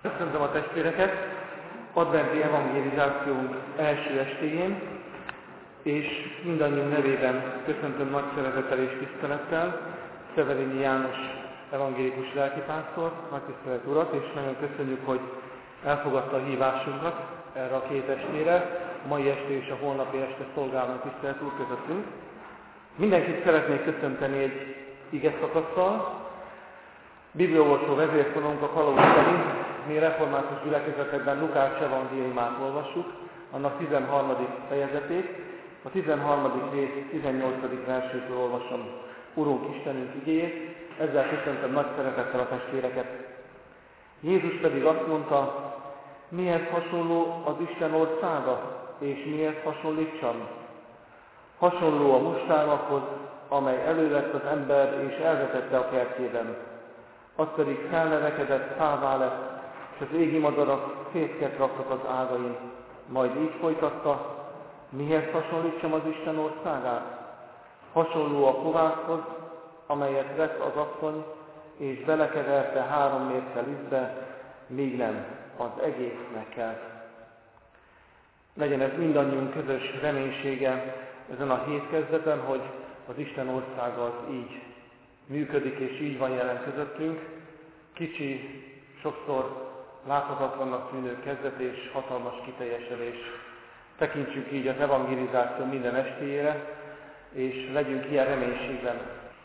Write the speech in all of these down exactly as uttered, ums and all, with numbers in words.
Köszöntöm a testvéreket adventi evangelizációnk első estéjén, és mindannyiunk nevében köszöntöm nagy szeretettel és tisztelettel Szeverényi János evangélikus lelkipásztort, nagy tisztelet urat, és nagyon köszönjük, hogy elfogadta a hívásunkat erre a két estére, a mai este és a holnapi este szolgáló tisztelet úr közöttünk. Mindenkit szeretnék köszönteni egy ige szakasszal. Bibliaolvasó vezértanúnk a kalóz szerint mi református gyülekezetekben Lukács evangéliumát olvassuk, annak tizenharmadik fejezetét. A tizenharmadik rész tizennyolcadik versétől olvasom Urunk Istenünk igéjét, ezzel köszöntöm nagy szeretettel a testvéreket. Jézus pedig azt mondta, mihez hasonló az Isten országa, és mihez hasonlítsam? Hasonló a mustármakhoz, amely elővett az ember, és elvetette a kertjében. Az pedig felnevekedett, fává lett, és az égi madarak fészket raktak az ágain. Majd így folytatta, mihez hasonlítsam az Isten országát? Hasonló a kovászhoz, amelyet vett az asszony, és belekeverte három mérce lisztbe, míg nem az egész megkelt. Legyen ez mindannyiunk közös reménysége ezen a hét kezdeten, hogy az Isten országa az így működik, és így van jelen közöttünk. Kicsi, sokszor láthatatlannak tűnő kezdet és hatalmas kiteljesedés. Tekintsük így az evangelizáció minden estéjére, és legyünk ilyen reménységben.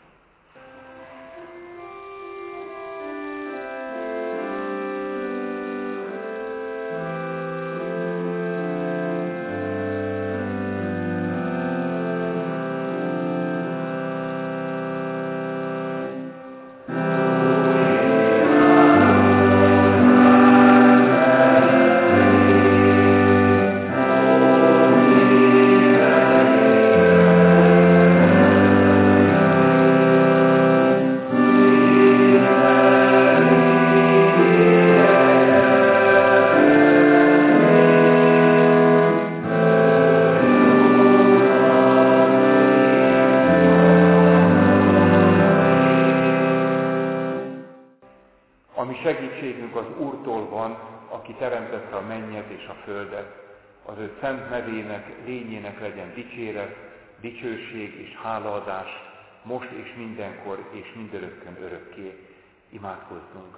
Segítségünk az Úrtól van, aki teremtette a mennyet és a földet. Az ő szent nevének, lényének legyen dicséret, dicsőség és hálaadás, most és mindenkor és mindörökkön örökké. Imádkozzunk!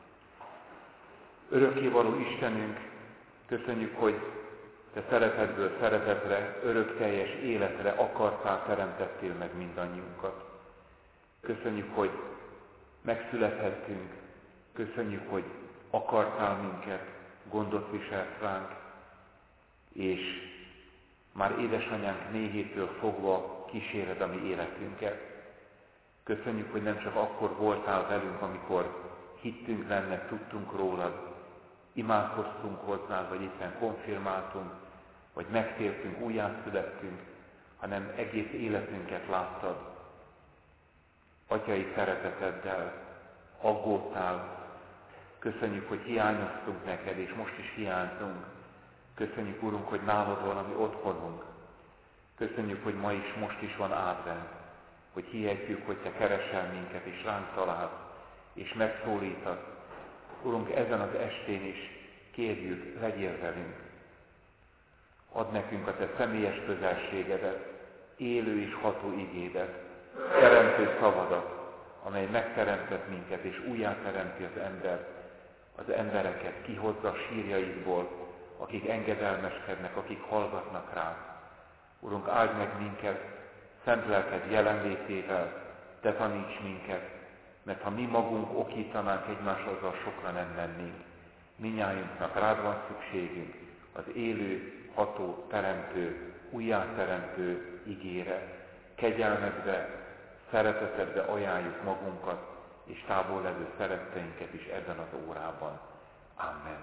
Örökkévaló Istenünk, köszönjük, hogy Te szeretetből szeretetre, örökteljes életre akartál, teremtettél meg mindannyiunkat. Köszönjük, hogy megszülethettünk. Köszönjük, hogy akartál minket, gondot viselt ránk, és már édesanyánk méhétől fogva kíséred a mi életünket. Köszönjük, hogy nem csak akkor voltál velünk, amikor hittünk benned, tudtunk rólad, imádkoztunk hozzád, vagy éppen konfirmáltunk, vagy megtértünk, újjászülettünk, hanem egész életünket láttad. Atyai szereteteddel aggódtál. Köszönjük, hogy hiányoztunk neked, és most is hiányzunk. Köszönjük, Urunk, hogy nálad van a mi otthonunk. Köszönjük, hogy ma is, most is van advent, hogy hihetjük, hogy Te keresel minket, és ránk találsz, és megszólítasz. Urunk, ezen az estén is kérjük, legyél velünk. Add nekünk a Te személyes közelségedet, élő és ható igédet, teremtő szavadat, amely megteremtett minket, és újjáteremti az embert, az embereket kihozza a sírjaikból, akik engedelmeskednek, akik hallgatnak rá. Urunk, áld meg minket, szent lelked jelenlétével, Te taníts minket, mert ha mi magunk okítanánk egymást, azzal sokra nem mennénk. Mindnyájunknak rád van szükségünk az élő, ható, teremtő, újjáteremtő igére. Kegyelmedbe, szeretetedbe ajánljuk magunkat, és távol levő szeretteinket is ebben az órában. Amen.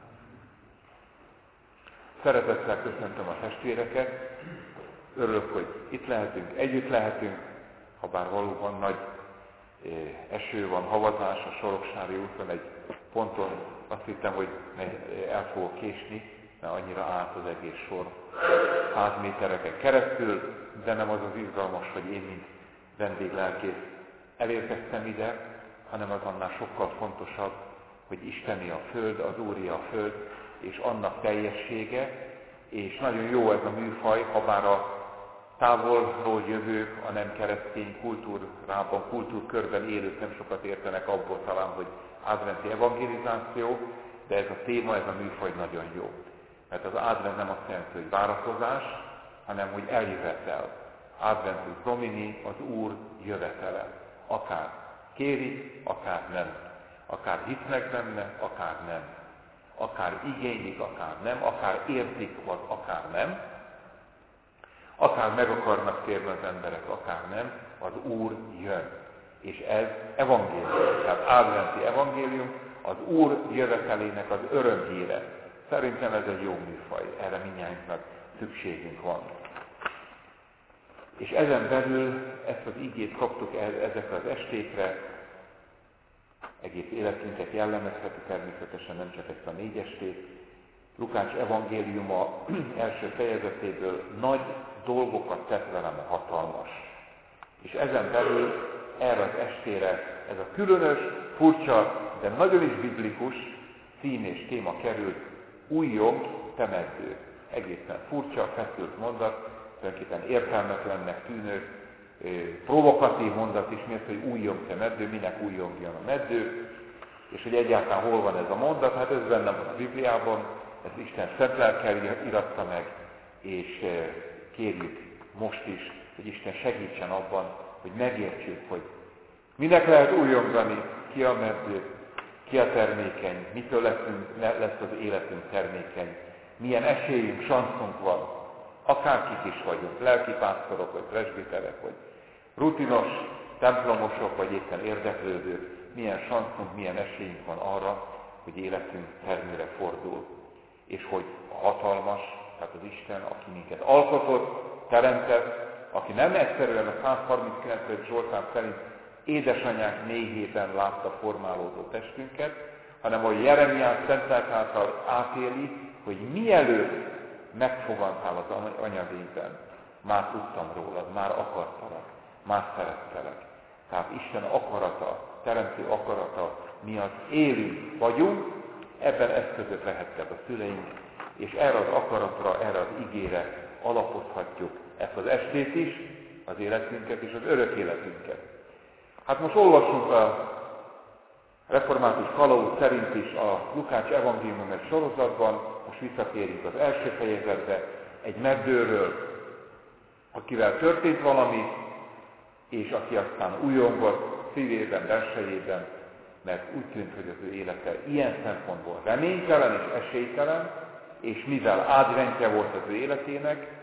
Szeretettel köszöntöm a testvéreket. Örülök, hogy itt lehetünk, együtt lehetünk, ha bár valóban nagy eső van, havazás a Soroksári úton, egy ponton azt hittem, hogy el fogok késni, mert annyira állt az egész sor száz métereken keresztül, de nem az az izgalmas, hogy én, mint vendéglelkész elérkeztem ide, hanem az annál sokkal fontosabb, hogy Isteni a föld, az Úri a föld, és annak teljessége, és nagyon jó ez a műfaj, ha bár a távolról jövők, a nem keresztény kultúrában, kultúrkörben élők nem sokat értenek abból talán, hogy adventi evangelizáció, de ez a téma, ez a műfaj nagyon jó. Mert az advent nem azt jelenti, hogy várakozás, hanem hogy eljövetel. Adventus Domini, az Úr jövetele. Akár kérik, akár nem. Akár hisznek benne, akár nem. Akár igénylik, akár nem. Akár értik, vagy akár nem. Akár meg akarnak térni az emberek, akár nem. Az Úr jön. És ez evangélium. Tehát adventi evangélium, az Úr jövetelének az örömhíre. Szerintem ez egy jó műfaj. Erre mindnyájunknak szükségünk van. És ezen belül ezt az igét kaptuk ezekre az estékre, egész életünket jellemezheti természetesen, nem csak ezt a négy estét. Lukács evangéliuma első fejezetéből nagy dolgokat tett velem a hatalmas. És ezen belül erre az estére ez a különös, furcsa, de nagyon is biblikus cím és téma került, újjong, te meddő. Egészen furcsa, feszült mondat, tulajdonképpen értelmetlennek tűnő, provokatív mondat is, miért, hogy újjong, te meddő, minek újjongjon a meddő, és hogy egyáltalán hol van ez a mondat, hát ez benne van a Bibliában, ezt Isten szent lelkkel iratta meg, és kérjük most is, hogy Isten segítsen abban, hogy megértsük, hogy minek lehet újjongani, ki a meddő, ki a termékeny, mitől leszünk, lesz az életünk termékeny, milyen esélyünk, sanszunk van, akárkik is vagyunk, lelkipásztorok, vagy presbiterek, vagy rutinos templomosok, vagy éppen érdeklődők, milyen sanszunk, milyen esélyünk van arra, hogy életünk termőre fordul. És hogy a hatalmas, tehát az Isten, aki minket alkotott, teremtett, aki nem egyszerűen a száz harminckilencedik Zsoltár szerint édesanyánk méhében látta formálódó testünket, hanem hogy Jeremiás szent lélek által átéli, hogy mielőtt megfogantál az anyavében, már tudtam rólad, már akartalak, már szerettelek. Tehát Isten akarata, teremtő akarata miatt élünk vagyunk, ebben eszközök lehettek a szüleink, és erre az akaratra, erre az igére alapozhatjuk ezt az estét is, az életünket és az örök életünket. Hát most olvassunk a református kalauz szerint is a Lukács evangélium egy sorozatban, most visszatérünk az első fejezetbe, egy meddőről, akivel történt valami, és aki aztán újongott szívében, belsejében, mert úgy tűnt, hogy az ő élete ilyen szempontból reménytelen és esélytelen, és mivel adventje volt az ő életének,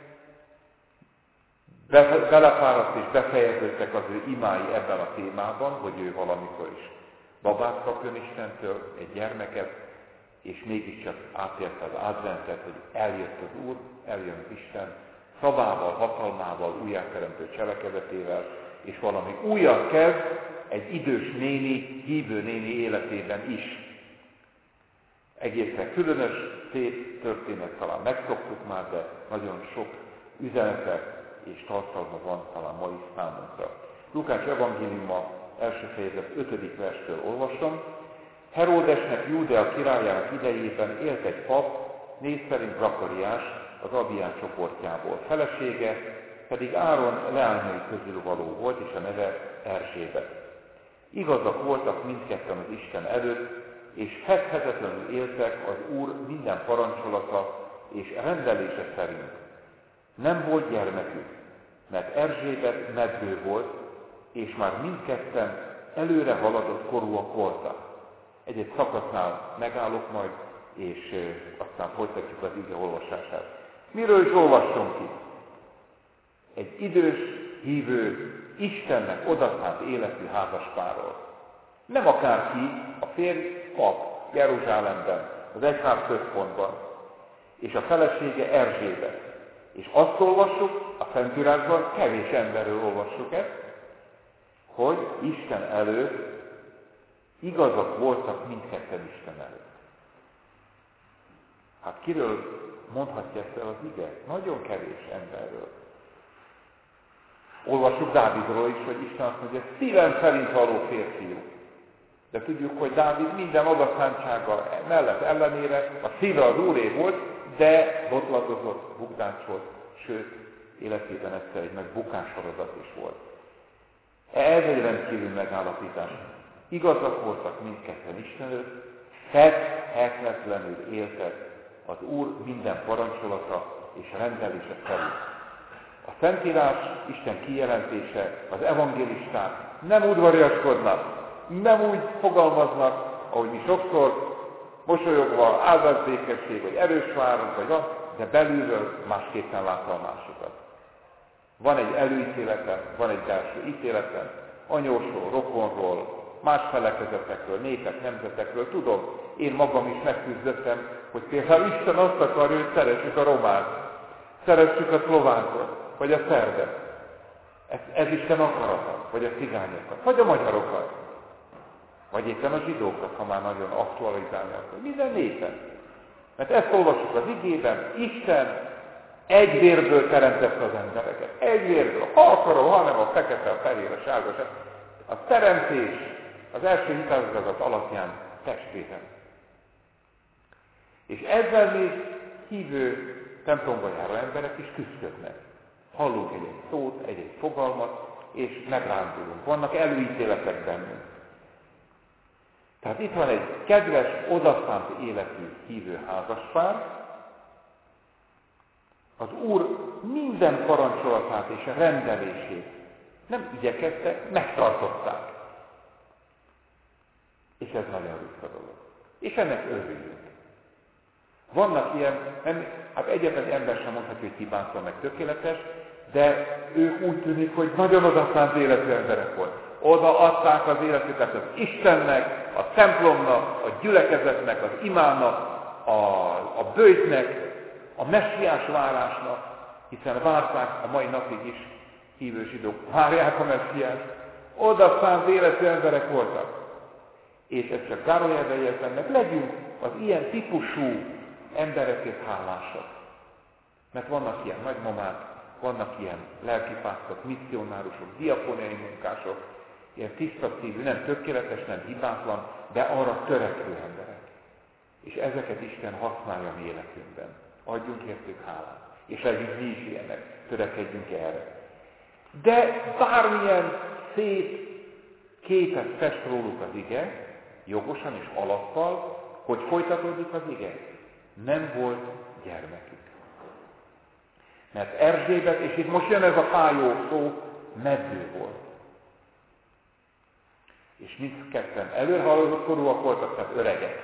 belepáradt és befejeződtek az ő imái ebben a témában, hogy ő valamikor is babát kapjon Istentől, egy gyermeket, és mégiscsak átélte az adventet, hogy eljött az Úr, eljön az Isten, szavával, hatalmával, újjáteremtő cselekedetével, és valami újat kezd egy idős néni, hívő néni életében is. Egészen különös, szép történet, talán megszoktuk már, de nagyon sok üzenete és tartalma van talán ma is számunkra. Lukács evangéliuma első fejezet ötödik verstől olvasom. Heródesnek, Júdea királyának idejében élt egy pap, név szerint Zakariás, az Abiás csoportjából. Felesége pedig Áron leányai közül való volt, és a neve Erzsébet. Igazak voltak mindketten az Isten előtt, és fethetetlenül éltek az Úr minden parancsolata és rendelése szerint. Nem volt gyermekük, mert Erzsébet meddő volt, és már mindketten előre haladott korúak voltak. Egy-egy szakasznál megállok majd, és aztán folytatjuk az ige olvasását. Miről is olvassunk ki? Egy idős, hívő, Istennek odaszánt életű házaspárról. Nem akárki, a férj pap Jeruzsálemben, az egyház központban, és a felesége Erzsébet. És azt olvassuk, a Szentírásban kevés emberről olvassuk ezt, hogy Isten előtt igazak voltak mindketten Isten előtt. Hát kiről mondhatja ezt el az ige? Nagyon kevés emberről. Olvassuk Dávidról is, hogy Isten azt mondja, szívem szerint való férfiú. De tudjuk, hogy Dávid minden odaszántsága mellett ellenére a szíve az Úré volt, de botladozott, bukdácsolt, sőt, életében egyszer egy nagy bukássorozat is volt. Ez egy rendkívül megállapítás. Igazak voltak mindketten Isten előtt, fedhetetlenül éltek az Úr minden parancsolata és rendelése szerint. A Szentírás, Isten kijelentése, az evangélisták nem udvariaskodnak, nem úgy fogalmaznak, ahogy mi sokszor, mosolyogva, áldott békesség, vagy erős várunk, vagy van, de belülről másképpen látta a másikat. Van egy előítéletem, van egy belső ítéletem, anyósról, rokonról, más felekezetekről, népek, nemzetekről. Tudom, én magam is megküzdöttem, hogy például Isten azt akarja, hogy szeressük a romát, szeressük a szlovákot, vagy a szerbet. Ez, ez Isten akarata, vagy a cigányokat, vagy a magyarokat, vagy éppen a zsidókat, ha már nagyon aktualizálni akar. Minden népet. Mert ezt olvassuk az igében, Isten egy vérből teremtette az embereket. Egy vérből. Ha akarom, ha nem, a fekete, a fehér, a sárga, a teremtés az első hitázatozat alapján testvérem. És ezzel még hívő templomba járó emberek is küzdködnek. Hallunk egy-egy szót, egy-egy fogalmat, és megrándulunk. Vannak előítéletek bennünk. Tehát itt van egy kedves, odaszánt életű hívő házaspár. Az Úr minden parancsolatát és a rendelését nem igyekeztek, megtartották. És ez nagyon ritka dolog. És ennek örüljünk. Vannak ilyen, nem, hát egyetlen ember sem mondhatja, hogy hibátlan meg tökéletes, de ők úgy tűnik, hogy nagyon odaszánt életű emberek volt. Oda adták az életüket az Istennek, a templomnak, a gyülekezetnek, az imának, a, a böjtnek, a messiás várásnak, hiszen várták a mai napig is hívő zsidók, várják a messiást. Odaszánt életű emberek voltak. És ezt csak zárójelben jegyezem meg, legyünk az ilyen típusú emberekért hálásak. Mert vannak ilyen nagymamák, vannak ilyen lelkipásztorok, misszionárusok, diakóniai munkások, ilyen tiszta szívű, nem tökéletes, nem hibátlan, de arra törekvő emberek. És ezeket Isten használja a mi életünkben. Adjunk értük hálát. És legyünk mi is ilyenek, törekedjünk erre. De bármilyen szép képet fest róluk az ige, jogosan és alappal, hogy folytatódik az ige. Nem volt gyermekük. Mert Erzsébet, és itt most jön ez a fájó szó, meddő volt. És mindketten előrehaladott korúak voltak, tehát öregek.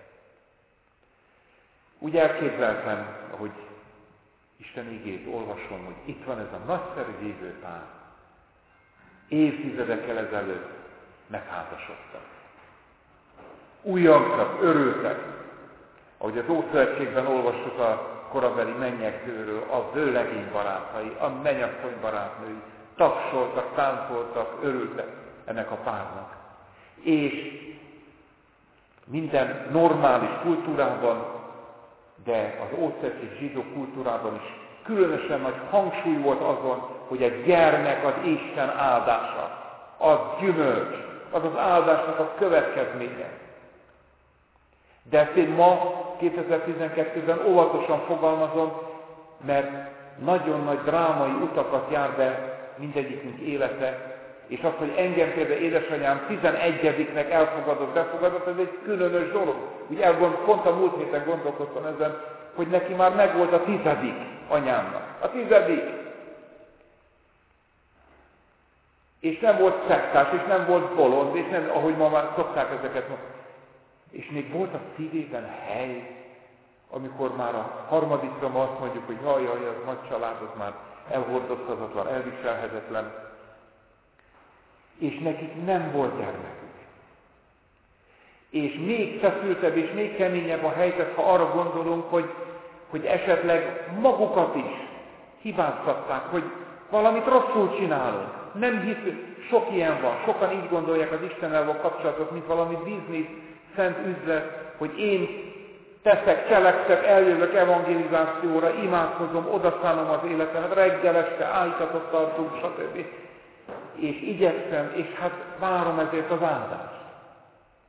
Úgy elképzeltem, ahogy Isten igét olvasom, hogy itt van ez a nagyszerű hívő pár. Évtizedekkel ezelőtt megházasodtak. Újjangtak, örültek. Ahogy az Ószövetségben olvassuk a korabeli mennyegzőről, a vőlegény barátai, a mennyasszony barátnői, tapsoltak, táncoltak, örültek ennek a párnak. És minden normális kultúrában, de az ószövetség zsidó kultúrában is különösen nagy hangsúly volt azon, hogy a gyermek az Isten áldása, az gyümölcs, az az áldásnak a következménye. De ezt én ma, kétezer-tizenkettőben óvatosan fogalmazom, mert nagyon nagy drámai utakat jár be mindegyikünk élete, és az, hogy engem például édesanyám tizenegyediknek elfogadott, befogadott, ez egy különös dolog. Úgy elgond, pont a múlt héten gondolkoztam ezen, hogy neki már megvolt a tizedik anyámnak. A tizedik. És nem volt szektás, és nem volt bolond, és nem, ahogy ma már szokták ezeket mondani. És még volt a szívében hely, amikor már a harmadikra ma azt mondjuk, hogy jaj, jaj, az nagy család, az már elhordozhatatlan, elviselhetetlen. És nekik nem volt gyermekük. És még feszültebb és még keményebb a helyzet, ha arra gondolunk, hogy, hogy esetleg magukat is hibáztatták, hogy valamit rosszul csinálunk. Nem hiszünk, sok ilyen van, sokan így gondolják az Istennel való kapcsolatot, mint valami biznisz, szent üzlet, hogy én teszek, cselekszek, eljövök evangelizációra, imádkozom, odaszánom az életemet, reggel este áhítatot tartunk, stb. És igyekszem, és hát várom ezért az áldást.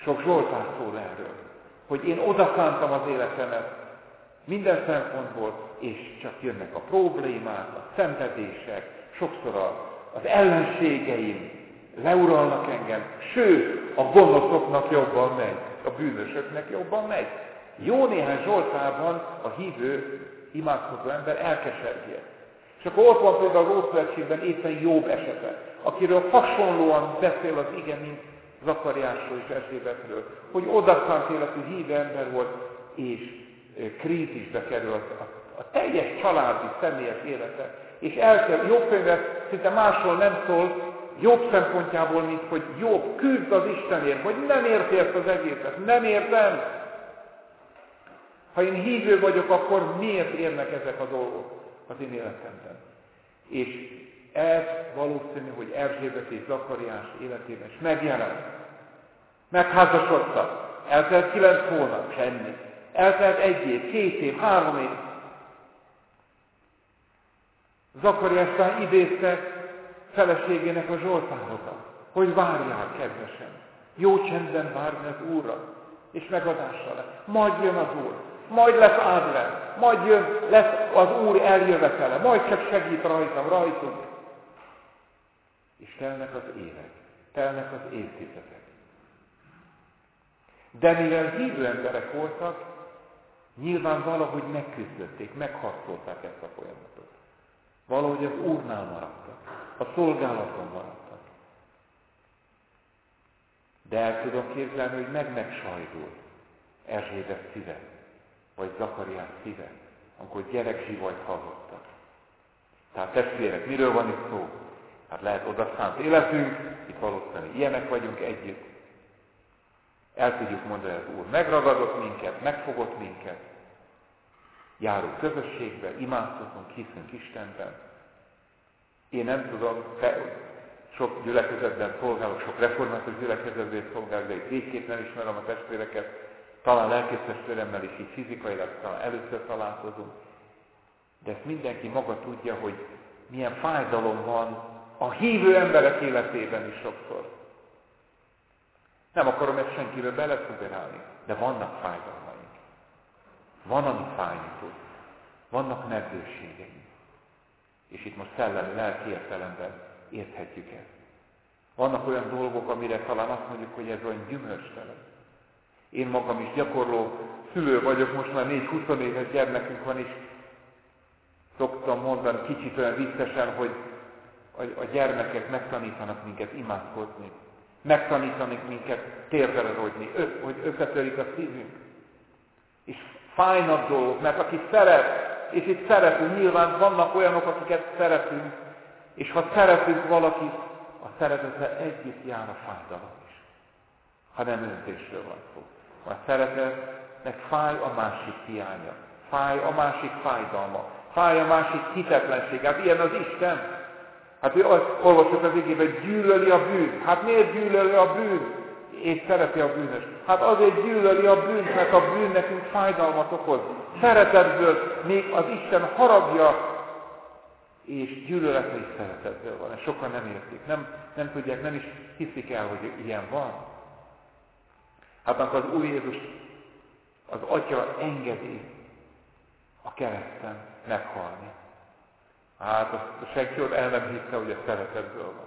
Sok Zsoltár szól erről, hogy én odaszántam az életemet minden szempontból, és csak jönnek a problémák, a szenvedések, sokszor a, az ellenségeim leuralnak engem, sőt, a gonoszoknak jobban megy, a bűnösöknek jobban megy. Jó néhány Zsoltárban a hívő, imádkozó ember elkesergél. És akkor ott van például az Ószövetségben éppen Jobb esete, akiről hasonlóan beszél az ige, mint Zakariásról és Erzsébetről, hogy odaszánt életű hívő ember volt, és krízisbe kerül a, a, a teljes családi, személyes élete. És el kell, Jobb könyve szinte máshol nem szól, Jobb szempontjából, mint hogy Jobb küzd az Istenért, hogy nem érti ezt az egészet, nem értem. Ha én hívő vagyok, akkor miért érnek ezek a dolgok az én életemben? És ez valószínű, hogy Erzsébet és Zakariás életében is megjelent. Megházasodtak. Eltelt kilenc hónap, semmi. Eltelt egy év, két év, három év. Zakariástán idézte feleségének a zsoltárokat, hogy várjál, kedvesem, jó csendben várni az Úrra, és megadással lesz. Majd jön az Úr, majd lesz áldás, majd jön, lesz az Úr eljövetele, majd csak segít rajtam, rajtunk. És telnek az évek, telnek az évtizedek. De mivel hívő emberek voltak, nyilván valahogy megküzdötték, megharcolták ezt a folyamatot. Valahogy az Úrnál maradtak, a szolgálaton maradtak. De el tudom képzelni, hogy meg-megsajdult Erzsébet szíve, vagy Zakariás szíve, amikor gyerekzsivajt hallottak. Tehát testvérek, miről van itt szó? Hát lehet odaszánt életünk, itt valószínűleg ilyenek vagyunk együtt. El tudjuk mondani, hogy az Úr megragadott minket, megfogott minket. Járunk közösségbe, imádkozunk, hiszünk Istenben. Én nem tudom, sok gyülekezetben szolgálok, sok református gyülekezetben szolgálok, de itt végképp nem ismerem a testvéreket. Talán lelkésztestvéremmel is így fizikailag talán először találkozunk. De ezt mindenki maga tudja, hogy milyen fájdalom van a hívő emberek életében is sokszor. Nem akarom ezt senkiről beleszugerálni, de vannak fájdalmaink. Van, ami fájni tud. Vannak nedvőségeink. És itt most szellemi, lelki értelemben érthetjük ezt. Vannak olyan dolgok, amire talán azt mondjuk, hogy ez olyan gyümölcstelen. Én magam is gyakorló szülő vagyok, most már négy-húsz éves gyermekünk van, és szoktam mondani kicsit olyan viccesen, hogy a gyermekek megtanítanak minket imádkozni. Megtanítanak minket térdre rogyni, hogy összetörik a szívünk. És fájnak dolgok, mert aki szeret, és itt szeretünk, nyilván vannak olyanok, akiket szeretünk, és ha szeretünk valakit, a szeretettel együtt jár a fájdalom is. Ha nem öntésről van szó. A szeretetnek fáj a másik hiánya, fáj a másik fájdalma, fáj a másik hitetlensége. Hát ilyen az Isten. Hát ő azt olvasott az igében, gyűlöli a bűn. Hát miért gyűlöli a bűn? És szereti a bűnös. Hát azért gyűlöli a bűnt, mert a bűn nekünk fájdalmat okoz. Szeretetből még az Isten haragja, és gyűlölete is szeretetből van. Ezt sokan nem értik. Nem, nem tudják, nem is hiszik el, hogy ilyen van. Hát akkor az új Jézus, az Atya engedi a kereszten meghalni. Hát a senki ott el nem hitte, hogy ez szeretetből van.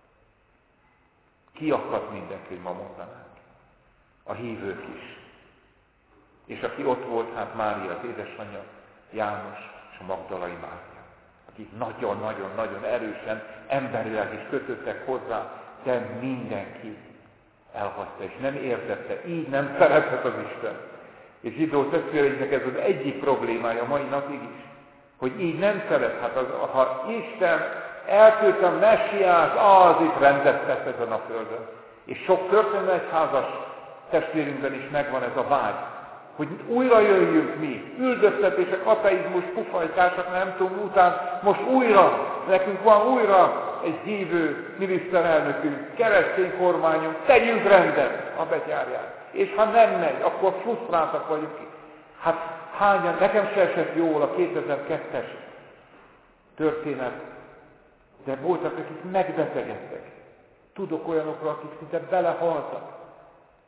Kiakadt mindenki, ma mondanánk. A hívők is. És aki ott volt, hát Mária, az édesanyja, János és a Magdalai Mária. Akik nagyon-nagyon-nagyon erősen, emberileg is kötöttek hozzá, de mindenki elhagyta, és nem értette, így nem szeretett az Isten. És zsidó testvéreinknek ez az egyik problémája mai napig is, hogy így nem szeret. Hát az, ha Isten elküldte a messiás, az itt rendet tesz ezen a földön. És sok történelmi egyházas testvérünkben is megvan ez a vágy, hogy újra jöjjünk mi, üldöztetések, ateizmus, pufajtások, nem tudom, után most újra, nekünk van újra egy hívő miniszterelnökünk, keresztény kormányunk, tegyünk rendet a betyárját. És ha nem megy, akkor frusztráltak vagyunk. Hát hányan, nekem se esett jól a kétezer-kettes történet, de voltak, akik megbetegedtek. Tudok olyanokról, akik szinte belehaltak.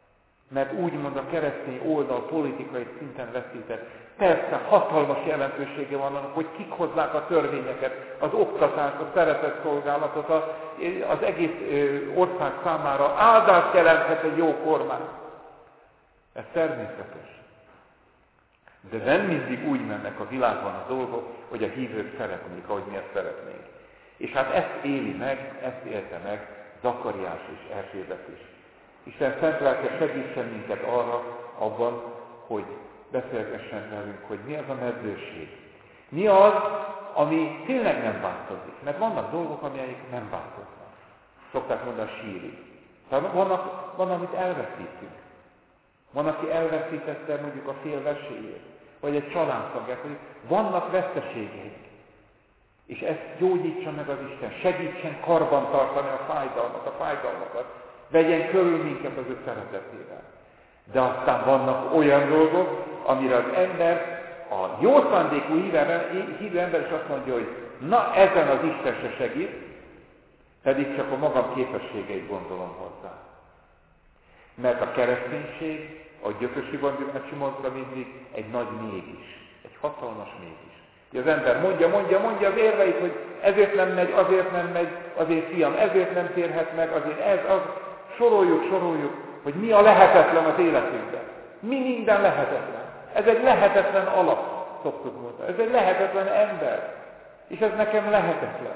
mert úgymond a keresztény oldal politikai szinten veszített. Persze hatalmas jelentősége van annak, hogy kik hozzák a törvényeket, az oktatást, a szeretetszolgálatot, az egész ország számára áldást jelenthet egy jó kormány. Ez természetes. De nem mindig úgy mennek a világban a dolgok, hogy a hívők szeretnék, ahogy mi ezt szeretnénk. És hát ezt éli meg, ezt élte meg Zakariás és Erzsébet is. Isten szent lelke segítsen minket arra, abban, hogy beszélgessen velünk, hogy mi az a meddőség. Mi az, ami tényleg nem változik. Mert vannak dolgok, amelyek nem változnak. Szokták mondani sírig. Tehát vannak, van, amit elveszítünk. Van, aki elveszítette mondjuk a fél vesélyét, vagy egy családtagját, hogy vannak veszteségeink. És ezt gyógyítsa meg az Isten, segítsen karban tartani a fájdalmat, a fájdalmakat, vegyen körül minket az ő szeretetével. De aztán vannak olyan dolgok, amire az ember, a jó szándékú hívő ember is azt mondja, hogy na ezen az Isten se segít, pedig csak a magam képességeit gondolom hozzá. Mert a kereszténység, a Gyökösi Bandurnácsi mondta mindig, egy nagy mégis, egy hatalmas mégis. Az ember mondja, mondja, mondja az érveit, hogy ezért nem megy, azért nem megy, azért fiam, ezért nem térhet meg, azért ez, az, soroljuk, soroljuk, hogy mi a lehetetlen az életünkben. Mi minden lehetetlen. Ez egy lehetetlen alap, szoktuk mondani. Ez egy lehetetlen ember. És ez nekem lehetetlen.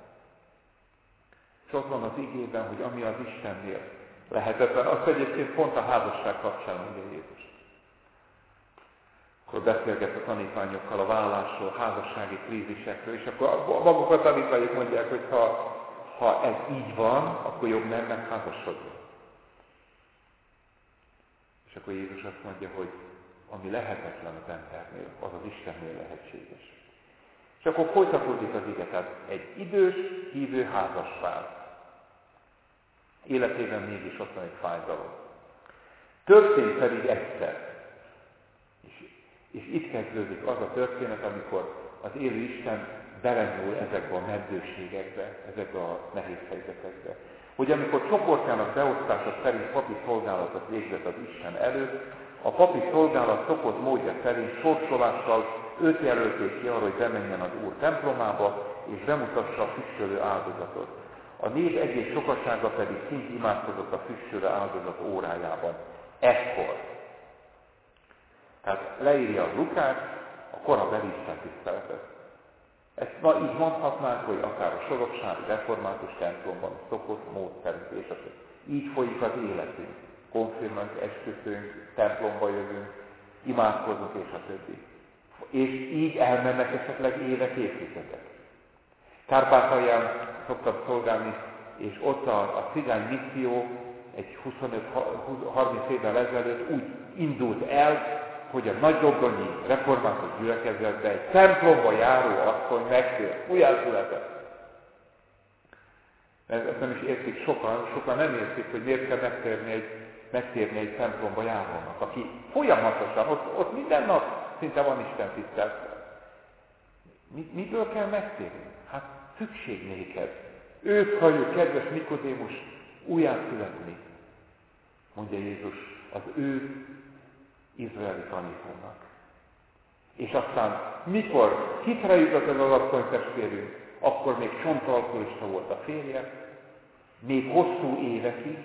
És ott van az igében, hogy ami az Istennél lehetetlen, azt egyébként pont a házasság kapcsán mondja Jézus. Akkor beszélget a tanítványokkal a vállásról, házassági krízisekről, és akkor maguk a tanítványok mondják, hogy ha, ha ez így van, akkor jobb nem megházasodni. És akkor Jézus azt mondja, hogy ami lehetetlen az embernél, az az Istennél lehetséges. És akkor folytatódik az ige, tehát egy idős, hívő házaspár. Életében mégis ott van egy fájdalom. Történt pedig egyszer. És, és itt kezdődik az a történet, amikor az élő Isten belenyúl ezekbe a meddőségekbe, ezekbe a nehéz helyzetekbe. Hogy amikor csoportjának beosztása szerint papi szolgálatot végzett az Isten előtt, a papi szolgálat szokott módja szerint sorsolással őt jelölték ki arra, hogy bemenjen az Úr templomába, és bemutassa a füstölő áldozatot. A nép egész sokasága pedig szint imádkozott a füstölő áldozat órájában. Ekkor. Tehát leírja a Lukács a korabeli Isten tiszteletet. Ezt ma így mondhatnánk, hogy akár a soroksári református templomban szokott mód szerint, és az így folyik az életünk. Konfirmunk, esküszünk, templomba jövünk, imádkozunk, és a többi. És így elmennek esetleg évek, évtizedek. Kárpátalján szoktam szolgálni, és ott a, a cigány misszió egy huszonöt-harminc évvel ezelőtt úgy indult el, hogy a Nagydobronyi református gyülekezetben egy templomba járó asszony megtért, újjászületett. Ezt nem is értik sokan, sokan nem értik, hogy miért kell megtérni egy, megtérni egy templomba járónak, aki folyamatosan, ott, ott minden nap szinte van Isten tisztelet. Mitől kell megtérni? Hát szükség néked. Ők halljuk, kedves Nikodémus, újjászületni, mondja Jézus az ő izraeli tanítónak. És aztán, mikor hitre jutott ez az asszony testvérünk, akkor még csontalkoholista volt a férje, még hosszú évekig.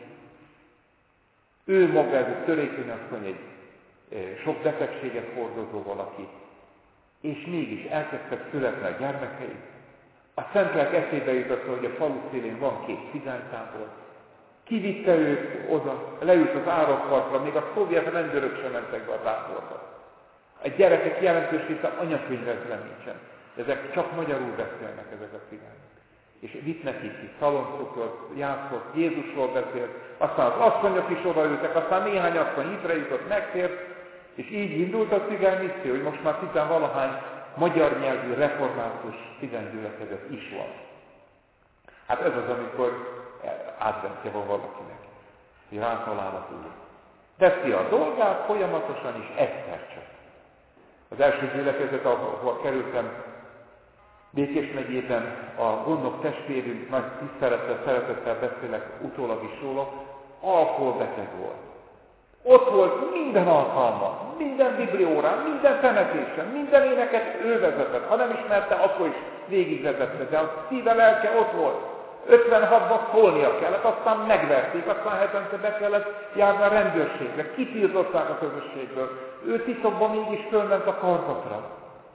Ő maga, ez egy törékeny asszony, egy e, sok betegséget hordozó valaki, és mégis elkezdtek születni a gyermekei. A Szentlélek eszébe jutott, hogy a falu szélén van két cigánytábor. Kivitte őt oda, leült az árokpartra, még a szovjet rendőrök sem mentek be a táborba. A gyerekek jelentős része anyakönyvezlen nincsen. Ezek csak magyarul beszélnek, ezek a cigányok. És vitt nekik ki szaloncukrot, játszott, Jézusról beszélt, aztán az asszonyok is odaültek, aztán néhány asszony hitre jutott, megtért, és így indult a cigány misszió, hogy most már tizenvalahány magyar nyelvű református cigánygyülekezet is van. Hát ez az, amikor átventje van valakinek, hogy rátalál az Úr. Teszi a dolgát folyamatosan is egyszer csak. Az első gyülekezet, ahol kerültem Békés megyében, a gondnok testvérünk, nagy tisztelettel, szeretettel beszélek, utólag is róla, alkoholbeteg volt. Ott volt minden alkalma, minden bibliórán, minden temetésen, minden éneket ő vezetett. Ha nem ismerte, akkor is végigvezette, de a szíve lelke ott volt. ötvenhatban szólnia kellett, aztán megverték, aztán hetente be kellett járni a rendőrségre, kitiltották a közösségből. Ő titokban mégis fölment a kardokra.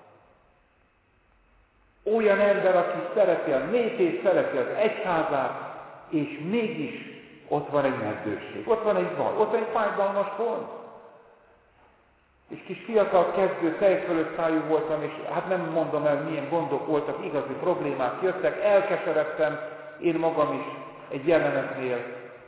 Olyan ember, aki szereti a népét, szereti az egyházát, és mégis ott van egy meddőség, ott van egy baj, ott van egy fájdalmas pont. És kis fiatal kezdő, tejfölött szájú voltam, és hát nem mondom el, milyen gondok voltak, igazi problémák jöttek, elkeseredtem, én magam is egy jelenetnél.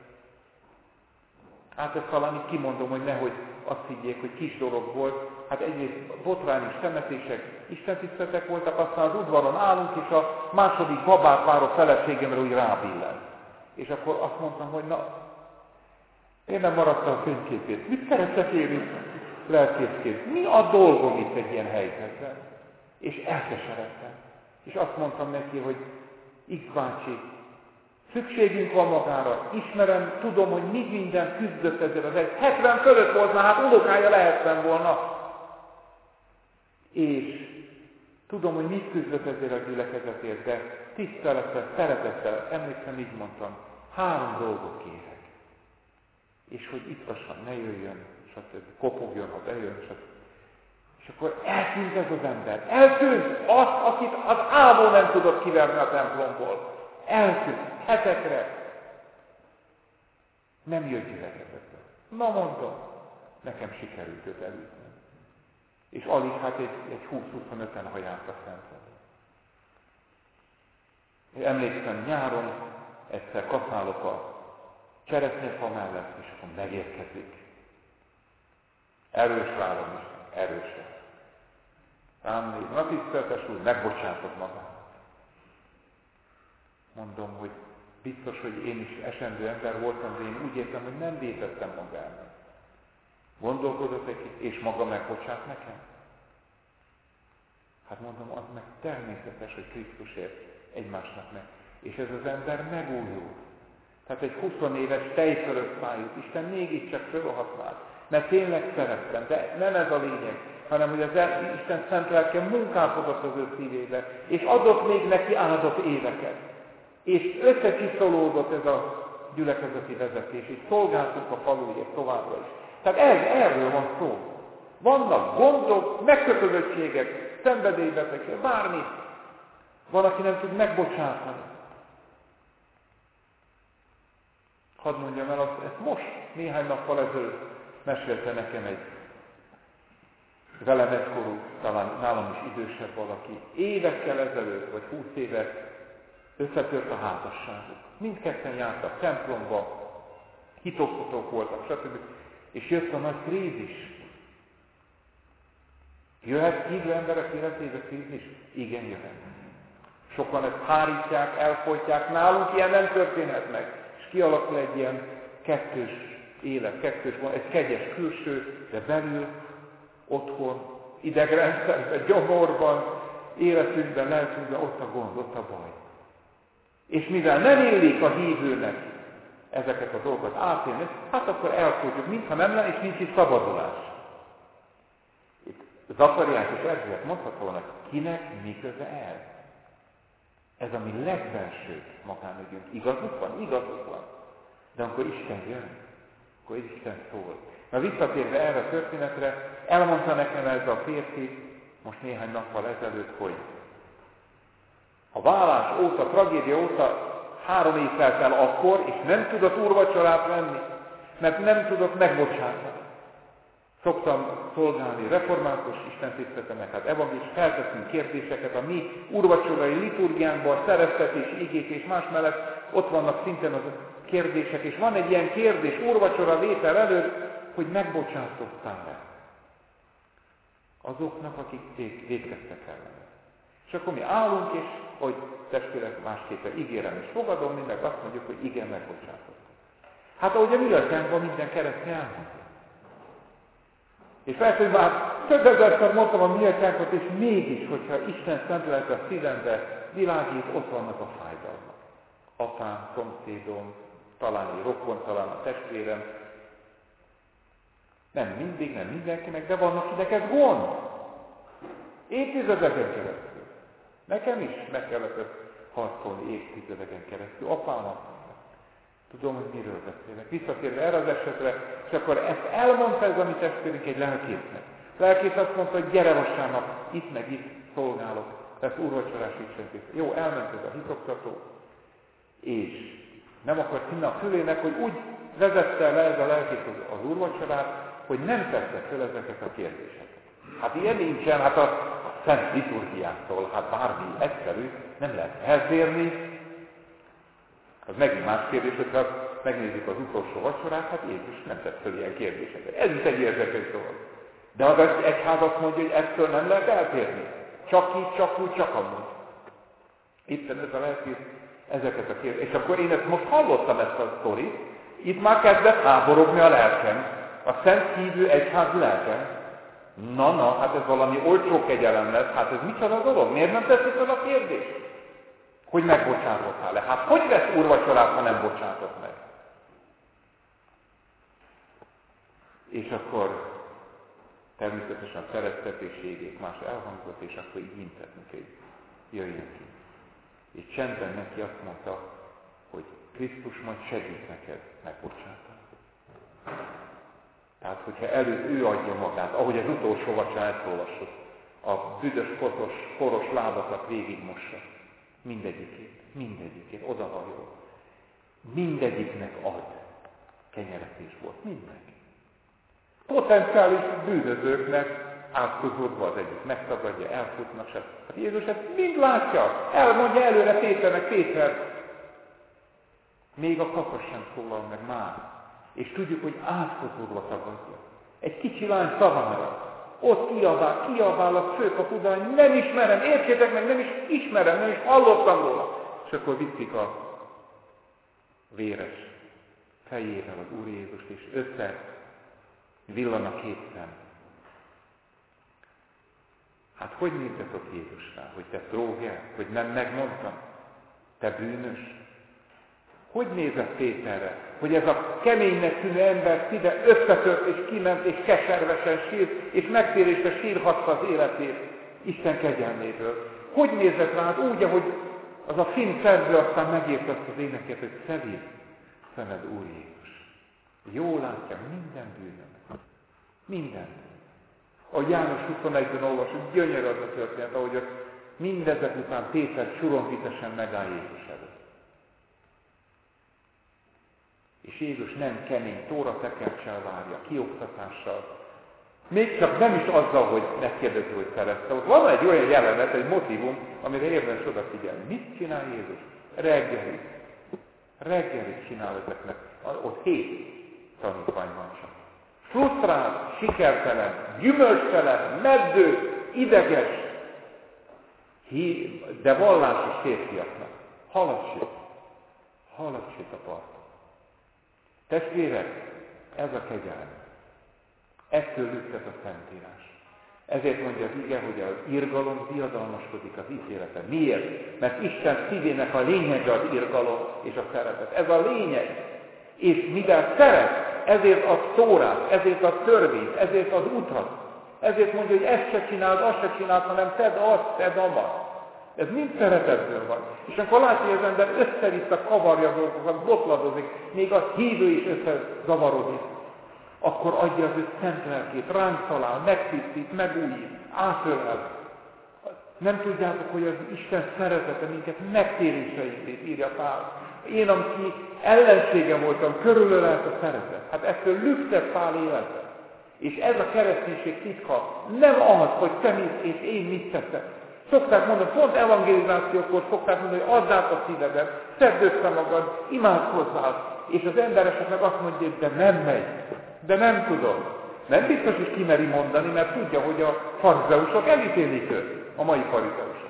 Hát ezt talán így kimondom, hogy nehogy azt higgyék, hogy kis dolog volt. Hát egyrészt botrányos temetések, istentiszteletek voltak, aztán az udvaron állunk, és a második babát váró feleségemre úgy rábillent. És akkor azt mondtam, hogy na, én nem maradtam a fényképét. Mit keresek én itt lelkészként? Mi a dolgom itt egy ilyen helyzetben? És elkeseredtem. És azt mondtam neki, hogy X bácsi, szükségünk van magára, ismerem, tudom, hogy mi minden küzdött ezzel az egy. hetven fölött volt már, hát unokája lehettem volna. És tudom, hogy mit küzdött ezzel a gyülekezetért, de tisztelettel, szeretettel, emlékszem, így mondtam, három dolgot kérek. És hogy itt lassan ne jöjjön, stb. Kopogjon, ha bejön, stb. És akkor eltűnt ez az ember. Eltűnt azt, akit az álmon nem tudott kiverni a templomból. Eltűnt. Hetekre. Nem jött gyülekezetbe. Na mondom, nekem sikerült őt elütni. És alig hát egy, egy húsz-huszonöten hajárt a szentre. Én emlékszem, nyáron egyszer kaszálok a cseresznyefa mellett, és akkor megérkezik. Erős várom is, erősen. Rám néz, na tiszteltes úr, megbocsátott magát. Mondom, hogy biztos, hogy én is esendő ember voltam, de én úgy értem, hogy nem vétettem magának. Gondolkodott egy kicsit, és maga megbocsát nekem? Hát mondom, az meg természetes, hogy Krisztusért egymásnak meg. És ez az ember megújul. Tehát egy húsz éves tejfölött szájú, Isten mégiscsak fölhasznált. Mert tényleg szerettem, de nem ez a lényeg, hanem hogy az el, Isten szent lelke munkálkodott az ő szívébe, és adott még neki áldott éveket. És összecsiszolódott ez a gyülekezeti vezetés, és szolgáltuk a faluért továbbra is. Tehát ez, erről van szó. Vannak gondok, megkötözöttségek, szenvedélybetegek, bármi. Van, aki nem tud megbocsátani. Hadd mondjam el, azt, ezt most néhány nappal ezelőtt mesélte nekem egy velem egykorú, talán nálam is idősebb valaki. Évekkel ezelőtt, vagy húsz éve összetört a házasságuk. Mindketten jártak templomba, hitokfotók voltak, stb. És jött a nagy krízis. Jöhet hívő emberek életébe krízis? Igen, jöhet. Sokan ezt hárítják, elfolytják, nálunk ilyen nem történhet meg. És kialakul egy ilyen kettős élet, kettős, egy kegyes külső, de belül, otthon, idegrendszerben, gyomorban, életünkben, lelkünkben, ott a gond, ott a baj. És mivel nem illik a hívőnek ezeket a dolgokat átélni, hát akkor elfogyjuk, mintha nem lenne, és nincs itt szabadulás. Itt Zakariás és Erzsébet mondhatónak, kinek mi köze el? Ez a mi legbensőbb magánügyünk. Igazuk van? Igazuk van. De amikor Isten jön, akkor Isten szól. Na visszatérve erre a történetre, elmondta nekem ez a férfi, most néhány nappal ezelőtt, hogy a válás óta, tragédia óta három év telt el akkor, és nem tudott úrvacsorát venni, mert nem tudott megbocsátani. Szoktam szolgálni református istentiszteletemnek, hát evangélius, felteszünk kérdéseket, a mi úrvacsorai liturgiánkban, szereztetés, igék és más mellett ott vannak szinten az kérdések, és van egy ilyen kérdés úrvacsora vétel előtt, hogy megbocsátottál-e azoknak, akik vétkeztek ellene. És akkor mi állunk, és hogy testvérek másképpen ígérem és fogadom, mi meg azt mondjuk, hogy igen, megbocsátottam. Hát ahogy a mi atyánkban minden keresztény elmondja. És persze, hogy már több ezerszer mondtam a mi atyánkot, és mégis, hogyha Isten szent lelke a szívembe világít, ott vannak a fájdalmak. Apám, szomszédom, talán egy rokon, talán a testvérem. Nem mindig, nem mindenkinek, de van, akinek ez gond. Évtizedeken keresztül. Nekem is meg kellett ezt harcolni évtizedeken keresztül. Apámnak. Tudom, hogy miről beszélek. Visszatérve erre az esetre, és akkor ezt elmondta ez a mi testvérünk egy lelkésznek. A lelkész azt mondta, hogy gyere vasárnap, itt meg itt szolgálok. Lesz úrvacsorás is. Jó, elment ez a hitoktató, és nem akart hinni a fülének, hogy úgy vezette le ez a lelkész az, az úrvacsorát, hogy nem tette fel ezeket a kérdéseket. Hát ilyen nincsen, hát a, a szent liturgiától, hát bármi egyszerű, nem lehet eltérni. Az megint más kérdés, hogyha megnézzük az utolsó vacsorát, hát Jézus nem tett fel ilyen kérdéseket. Ez is egy érdekes dolog. De az egyház azt mondja, hogy ettől nem lehet eltérni. Csak így, csak úgy, csak amúgy. Itt ez a lelkész ezeket a kérdéseket. És akkor én ezt most hallottam ezt a sztorit, itt már kezdett háborogni a lelkem. A szent hívő egyház lelkem. Na, na, hát ez valami olcsó kegyelem lesz, hát ez micsoda dolog? Miért nem teszik fel a kérdést? Hogy megbocsátottál-e? Hát hogy vesz úrvacsorát, ha nem bocsátott meg? És akkor természetesen a szeretetésségét más elhangzott, és akkor így intett neki, hogy jöjjön ki. És csendben neki azt mondta, hogy Krisztus majd segít neked megbocsátani. Tehát, hogyha előtt ő adja magát, ahogy az utolsó vacsorát olvassuk, a büdös, kotos, poros lábakat végigmossa. Mindegyikét, mindegyikét, odahajol. Mindegyiknek ad kenyeret és bort. Mindenki. Potenciális bűnözőknek átkozódva az egyik megtagadja, elfutnak, se. Hát Jézus ezt mind látja. Elmondja előre Péternek, Péter. Még a kakas sem szólal meg már. És tudjuk, hogy átkozódva tagadja. Egy kicsi lány szavára. Ott kiabál, kiabál a főkapuda, hogy nem ismerem, értsétek meg, nem is ismerem, nem is hallottam róla. És akkor viszik a véres fejével az Úr Jézust, és össze villan a két szem. Hát hogy nézzetok Jézusra, hogy te tróger, hogy nem megmondtam, te bűnös? Hogy nézett Péterre, hogy ez a keménynek tűnő ember szíve összetört és kiment és keservesen sír, és megtérésre sírhatta az életét Isten kegyelméből? Hogy nézett rád úgy, ahogy az a finn szerző aztán megírta azt az éneket, hogy szevíz szemed Úr Jézus. Jól látja minden bűnömet. Mindent. A János huszonegyben olvasott, gyönyörű az a történet, ahogy ott mindezek után Péter surompitesen megáll Jézus előtt. És Jézus nem kemény tóratekercsel várja, kioktatással. Még csak nem is azzal, hogy megkérdezi, hogy szerette. Ott van egy olyan jelenet, egy motivum, amire érdemes odafigyelni. Mit csinál Jézus? Reggeli. Reggelit csinál ezeknek. Ott hét tanítvány van csak. Frusztrált, sikertelen, gyümölcstelen, meddő, ideges, de vallásos férfiaknak. Haladsék. Haladsék a parton. Testvérek, ez a kegyelem. Ettől lüktet a Szentírás. Ezért mondja az ige, hogy az irgalom diadalmaskodik az ítéleten. Miért? Mert Isten szívének a lényege az irgalom és a szeretet. Ez a lényeg. És mivel szeret, ezért ad Tórát, ezért ad törvényt, ezért ad utat. Ezért mondja, hogy ezt se csináld, azt se csináld, hanem tedd azt, tedd amat. Ez mind szeretetből van. És akkor látja, hogy az ember össze-vissza kavarja dolgokat, botladozik, még a hívő is összezavarodik. Akkor adja az ő szent lelkét, ránk talál, megtisztít, megújít, átölel. Nem tudjátok, hogy az Isten szeretete minket megtéréseinkét írja Pál. Én, aki ellensége voltam, körülölelt a szeretet. Hát ettől lüktet Pál élete. És ez a kereszténység titka nem az, hogy te mit és én mit teszek. Szokták mondani, pont evangelizációkor szokták mondani, hogy add át a szívedet, szedd össze magad, imádkozzál. És az ember esetleg azt mondja, hogy de nem megy, de nem tudom. Nem biztos is kimeri mondani, mert tudja, hogy a farizeusok elítélik őt, a mai farizeusok.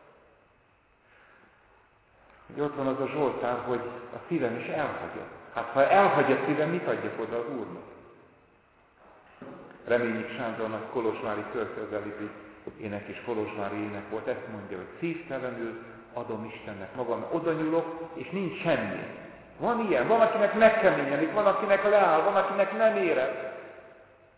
Hogy ott van az a Zsoltár, hogy a szívem is elhagyja. Hát ha elhagyja a szívem, mit adjak oda az Úrnak? Reményik Sándornak kolozsvári körközelíti ének és kolozsvári ének volt, ezt mondja, hogy szívtelenül adom Istennek magam, oda nyúlok, és nincs semmi. Van ilyen, van, akinek megkeményedik, van, akinek leáll, van, akinek nem érez.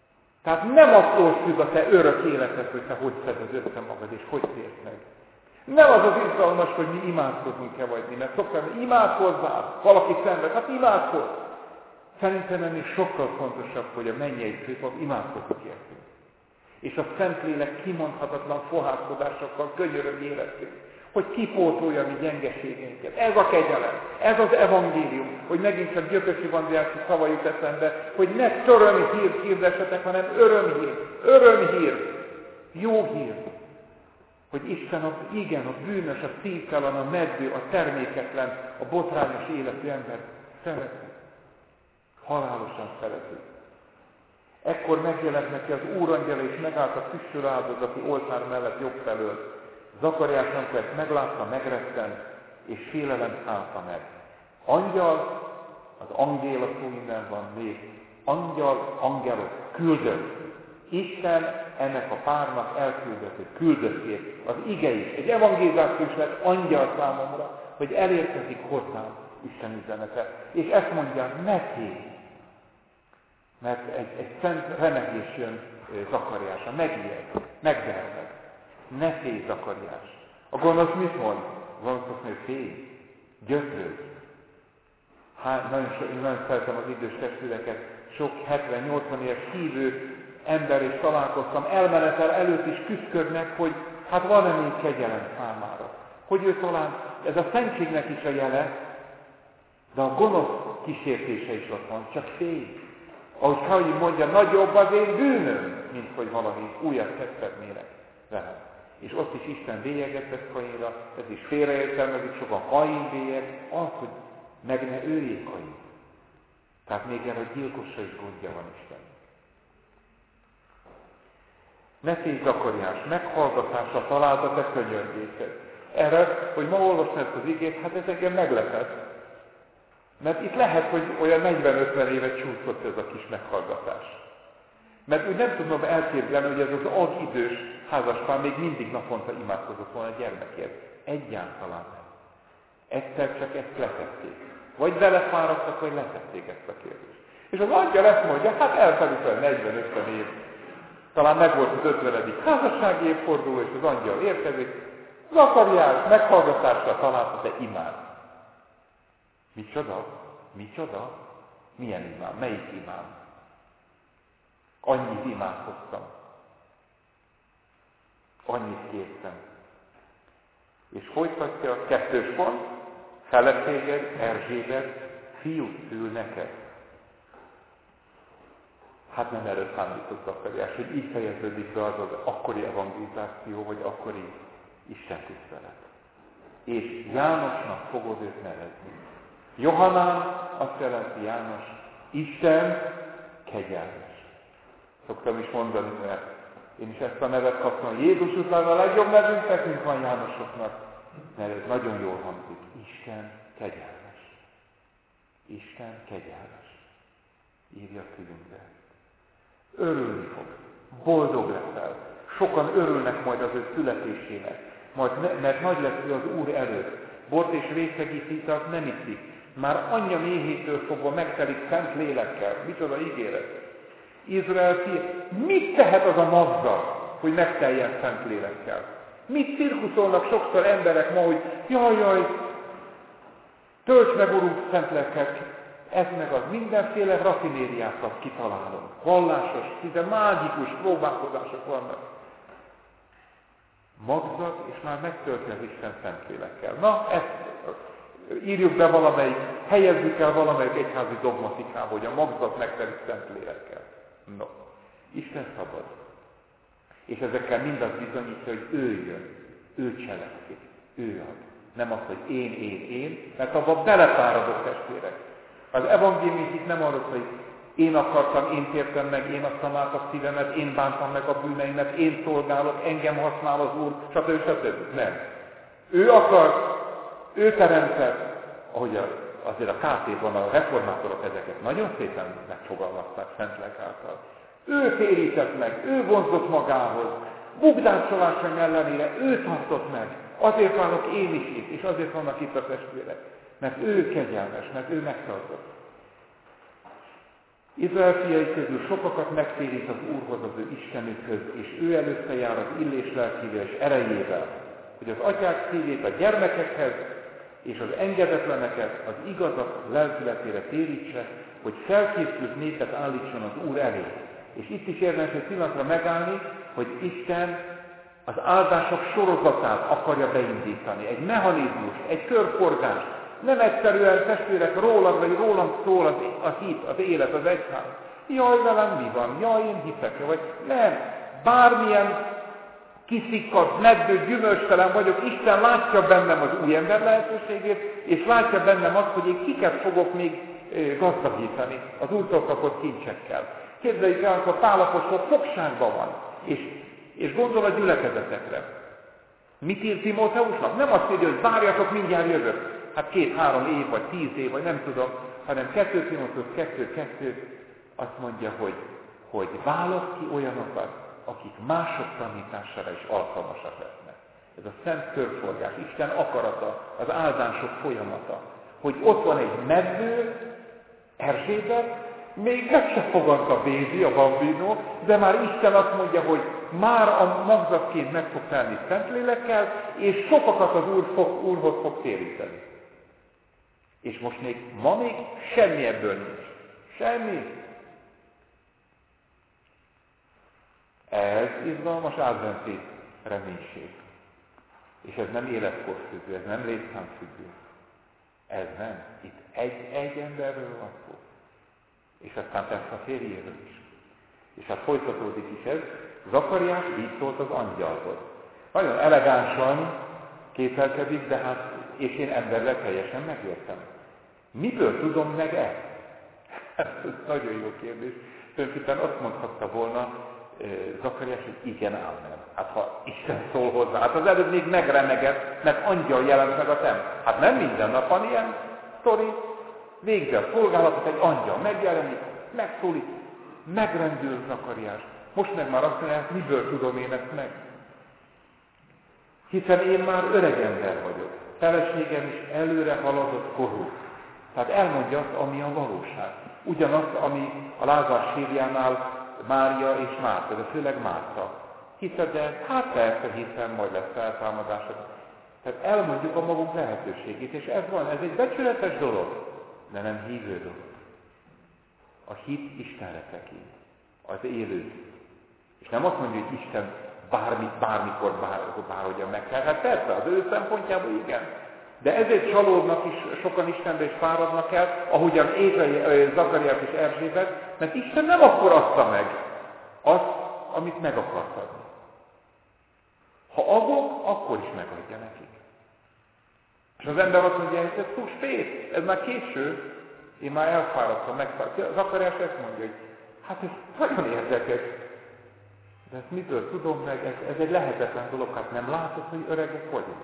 Tehát nem attól függ a te örök életed, hogy te hogy szeded össze magad, és hogy térsz meg. Nem az az izgalmas, hogy mi imádkozunk-e vagy mi, mert szoktam, hogy imádkozzál, valaki szenved, hát imádkozz. Szerintem ennél sokkal fontosabb, hogy a mennyei főpap imádkozik értünk. És a Szentlélek kimondhatatlan fohászkodásokkal könyörög életünk, hogy kipótolja mi gyengeségeinket. Ez a kegyelem, ez az evangélium, hogy megint csak Gyökös Evangéliási szava jut eszembe, hogy ne törömi hírt hirdessetek, hanem örömhír, örömhír, jó hír. Hogy Isten az igen, a bűnös, a szívtalan, a meddő, a terméketlen, a botrányos életű ember szereti. Halálosan szereti. Ekkor megjelent neki az Úrangyala, és megállt a füstölő áldozati oltár mellett jobb felől. Zakariás, amikor ezt meglátta, megrettent, és félelem szállta meg. Angyal, az angél a szó innen van még, angyal, angelok, küldött. Isten ennek a párnak elküldött, küldöttét, az ige is, egy evangélizáció is lett angyal számomra, hogy elérkezik hozzám Isten üzenete. És ezt mondja, ne félj, mert egy, egy szent remegés jön Zakariásra, megijed, megdermed. Ne félj, Zakariás. A gonosz mit mond? A gonosz azt mondja, félj, gyötrődj. Hát, nagyon, so, én nagyon szeretem az idős testvéreket, sok hetven-nyolcvan éves hívő ember és találkoztam, elmenetel előtt is küszködnek, hogy hát van-e még kegyelem számára. Hogy ő talán, ez a szentségnek is a jele, de a gonosz kísértése is ott van, csak félj. Ahogy Kain mondja, nagyobb az én bűnöm, mint hogy valami újat tetszednének velem. És ott is Isten bélyegetett Kainra, ez is félreértelmezik, sokan Kain bélyeg, az, hogy meg ne öljék Kain. Tehát még erre a gyilkosra is gondja van Isten. Ne félj, Zakariás, meghallgatásra találd a te könyörgésed. Erre, hogy ma olvasni ezt az igét, hát ez engem meglepett. Mert itt lehet, hogy olyan negyven-ötven évet csúszott ez a kis meghallgatás. Mert úgy nem tudom elképzelni, hogy ez az agidős házaspár még mindig naponta imádkozott volna a gyermekért. Egyáltalán nem. Egyszer csak ezt letették. Vagy belefáradtak, vagy letették ezt a kérdést. És az angyal ezt mondja, hát eltelik olyan negyven-ötven év. Talán meg volt az ötvenedik házassági évforduló, és az angyal érkezik. Zakariás meghallgatásra találta, te imád. Micsoda? Micsoda? Milyen imám? Melyik imám? Annyit imádkoztam. Annyit kértem. És folytatja a kettős pont, feleséged, Erzsébet, fiút szül neked. Hát nem erről számított Zakariás, hogy így fejeződik be az az akkori evangelizáció, vagy akkori Isten tisztelet. És Jánosnak fogod őt nevezni. Johannán azt jelenti János, Isten kegyelmes. Szoktam is mondani, mert én is ezt a nevet kaptam, Jézus után a legjobb nevünk nekünk van Jánosoknak, mert ez nagyon jól hangzik. Isten kegyelmes. Isten kegyelmes. Írja fülünkbe. Örülni fog. Boldog leszel. Sokan örülnek majd az ő születésének. Majd ne, mert nagy lesz ő az Úr előtt. Bort és részegít itat nem iszik. Már anyja méhétől fogva megtelik szent lélekkel. Micsoda ígéret. Izrael fia, mit tehet az a magza, hogy megteljen szent lélekkel? Mit cirkuszolnak sokszor emberek ma, hogy jaj, jaj, tölts meg, Urunk, szent lelket. Ez meg az mindenféle rafinériákat kitalálunk. Vallásos, szinte mágikus próbálkozások vannak. Magzat, és már megtölti az Isten szentlélekkel. Na, ezt írjuk be valamelyik, helyezzük el valamelyik egyházi dogmatikába, hogy a magzat megtelik szentlélekkel. No, Isten szabad. És ezekkel mindaz bizonyítja, hogy ő jön, ő cselekszik, ő ad. Nem az, hogy én, én, én, mert abban belefáradok, testvérek. Az evangélium itt nem arról, hogy én akartam, én tértem meg, én adtam át a szívemet, én bántam meg a bűneimet, én szolgálok, engem használ az Úr, stb. stb. Nem. Ő akar, ő teremtett, ahogy azért a ká té-ban a reformátorok ezeket nagyon szépen megfogalmazták Szentlélek által. Ő térített meg, ő vonzott magához, bukdácsolásom ellenére ő tartott meg. Azért vannak én is itt, és azért vannak itt a testvérek. Mert ő kegyelmes, mert ő megtartott. Izrael fiai közül sokakat megtérít az Úrhoz, az ő Istenükhöz, és ő előtte jár az illés lelkével és erejével, hogy az atyák szívét a gyermekekhez, és az engedetleneket az igazak lelkületére térítse, hogy felkészült népet állítson az Úr elé. És itt is érdemes egy pillanatra megállni, hogy Isten az áldások sorozatát akarja beindítani. Egy mechanizmus, egy körforgás. Nem egyszerűen testvérek rólad, vagy rólam szól az, a hit, az élet, az egyház. Jaj, velem mi van? Jaj, én hiszek, vagy nem. Bármilyen kiszikadt, meddő, gyümölcstelen vagyok, Isten látja bennem az új ember lehetőségét, és látja bennem azt, hogy én kiket fogok még gazdagítani az Úrtól kapott kincsekkel. Képzeljük el, amikor Pál apostol fogságban van, és, és gondol a gyülekezetekre. Mit ír Timóteusnak? Nem azt írja, hogy várjatok, mindjárt jövök. Hát két-három év, vagy tíz év, vagy nem tudom, hanem kettő Timóteus kettő-kettő azt mondja, hogy, hogy választ ki olyanokat, akik mások tanítására is alkalmasak lesznek. Ez a szent körforgás, Isten akarata, az áldások folyamata. Hogy ott van egy meddő, Erzsébet, még meg se fogadta Bézi, a bambino, de már Isten azt mondja, hogy már a magzatként meg fog tenni Szentlélekkel, és sokakat az Úr fog, Úrhoz fog téríteni. És most még, ma még semmi ebből nincs. Semmi. Ez izgalmas adventi reménység. És ez nem életkorfüggő, ez nem létszámfüggő. Ez nem. Itt egy, egy emberről van szó. És aztán persze a férjéről is. És hát folytatódik is ez. Zakariás így szólt az angyalhoz. Nagyon elegánsan képzelkedik, de hát, és én emberrel teljesen megértem. Miből tudom meg ezt? Ez nagyon jó kérdés. Tulajdonképpen azt mondhatta volna Zakariás, hogy igen, ámen. Hát ha Isten szól hozzá, hát az előbb még megremegett, mert angyal jelent meg a tem. Hát nem minden nap van ilyen sztori. Végzi a szolgálatot, egy angyal megjelenik, megszólít, megrendül Zakariás. Most meg már azt mondja, miből tudom én ezt meg? Hiszen én már öreg ember vagyok. Feleségem is előre haladott korú. Tehát elmondja azt, ami a valóság. Ugyanazt, ami a Lázár sírjánál Mária és Márta, de főleg Márta. Hiszed, de hát persze hiszem, majd lesz feltámadás. Tehát elmondjuk a magunk lehetőségét, és ez van, ez egy becsületes dolog, de nem hívő dolog. A hit Istenre tekint, az élő. És nem azt mondja, hogy Isten bármit, bármikor, bár, bárhogyan meg kell. Hát persze, az ő szempontjából igen. De ezért csalódnak is sokan Istenbe és fáradnak el, ahogyan Ézsai, Zakariás és Erzsébet, mert Isten nem akkor adta meg azt, amit meg akart adni. Ha adok, akkor is megadja nekik. És az ember azt mondja, hogy ez túl spét, ez már késő, én már elfáradtam, megfáradtam. Zakariás ezt mondja, hogy hát ez nagyon érdekes, de ezt mitől tudom meg, ez, ez egy lehetetlen dolog, hát nem látod, hogy öregek vagyunk.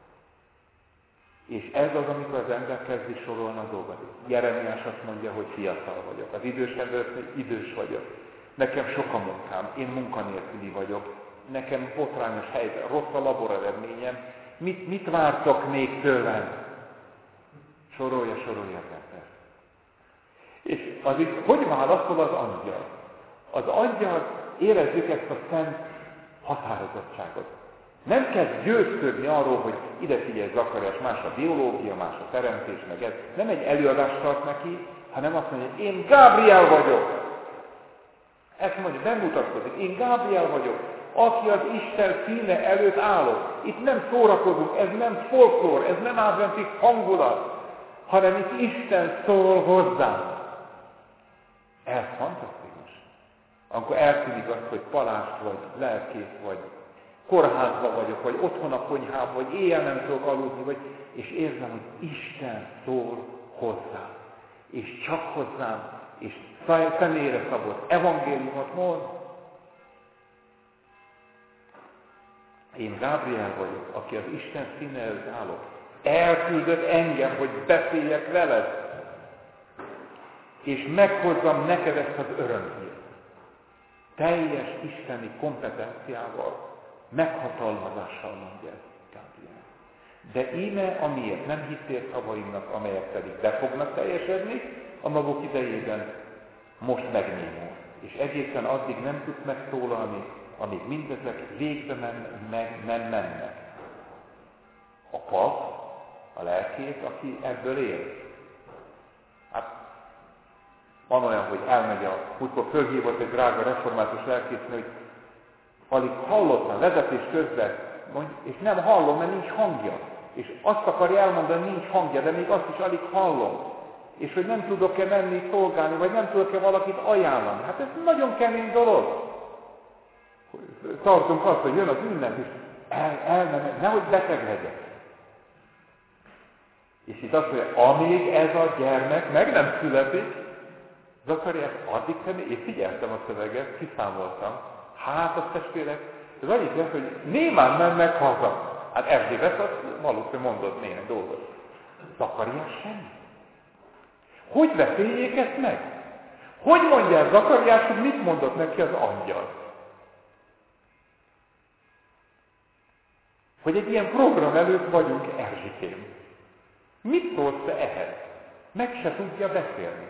És ez az, amikor az ember kezdi sorolni a dolgot. Jeremiás azt mondja, hogy fiatal vagyok. Az idős ember azt mondja, hogy idős vagyok. Nekem sok a munkám, én munkanélküli vagyok. Nekem botrányos helyzet, rossz a laboreredményem. Mit, mit vártok még tőlem? Sorolja, sorolja az ember. És az itt, hogy válaszol az angyal? Az angyal, érezzük ezt a szent határozottságot. Nem kell győzködni arról, hogy ide figyelj Zakariás, más a biológia, más a teremtés, meg ez. Nem egy előadást tart neki, hanem azt mondja, hogy én Gábriel vagyok. Ezt mondja, nem mutatkozik. Én Gábriel vagyok, aki az Isten színe előtt állok. Itt nem szórakozunk, ez nem folklór, ez nem adventi hangulat, hanem itt Isten szól hozzám. Ez fantasztikus. Amikor eltűnik azt, hogy palást vagy, lelkész vagy, kórházban vagyok, vagy otthon a konyhában, vagy éjjel nem tudok aludni, vagy, és érzem, hogy Isten szól hozzám. És csak hozzám, és személyre szabott evangéliumot mond. Én Gábriel vagyok, aki az Isten színe előtt állok. Elküldött engem, hogy beszéljek veled, és meghozzam neked ezt az örömhírt. Teljes isteni kompetenciával, meghatalmazással mondja ezt Gábriel. De íme, amiért nem hittél szavaimnak, amelyek pedig be fognak teljesedni a maguk idejében, most megnémul. És egészen addig nem tud megszólalni, amíg mindezek végbe men, meg, nem mennek. A pap, a lelkész, aki ebből él. Hát van olyan, hogy elmegy a, múltkor fölhívott egy drága református lelkésznő, hogy alig hallottam vezetés közben, és nem hallom, mert nincs hangja. És azt akarja elmondani, nincs hangja, de még azt is alig hallom. És hogy nem tudok-e menni szolgálni, vagy nem tudok-e valakit ajánlani. Hát ez nagyon kemény dolog. Tartunk azt, hogy jön az ünnep, és el, el, nehogy beteg legyek. És itt azt mondja, amíg ez a gyermek meg nem születik, Zakariás addig tenni, én figyeltem a szöveget, kiszámoltam. Hát a testvérek, ez annyit lesz, hogy némán mennek haza. Hát Erzsébet azt valószínűleg mondott néhány dolgot. Zakariás semmi. Hogy beszéljék ezt meg? Hogy mondja el Zakariás, hogy mit mondott neki az angyal? Hogy egy ilyen program előtt vagyunk, Erzsikém. Mit szólsz te ehhez? Meg se tudja beszélni.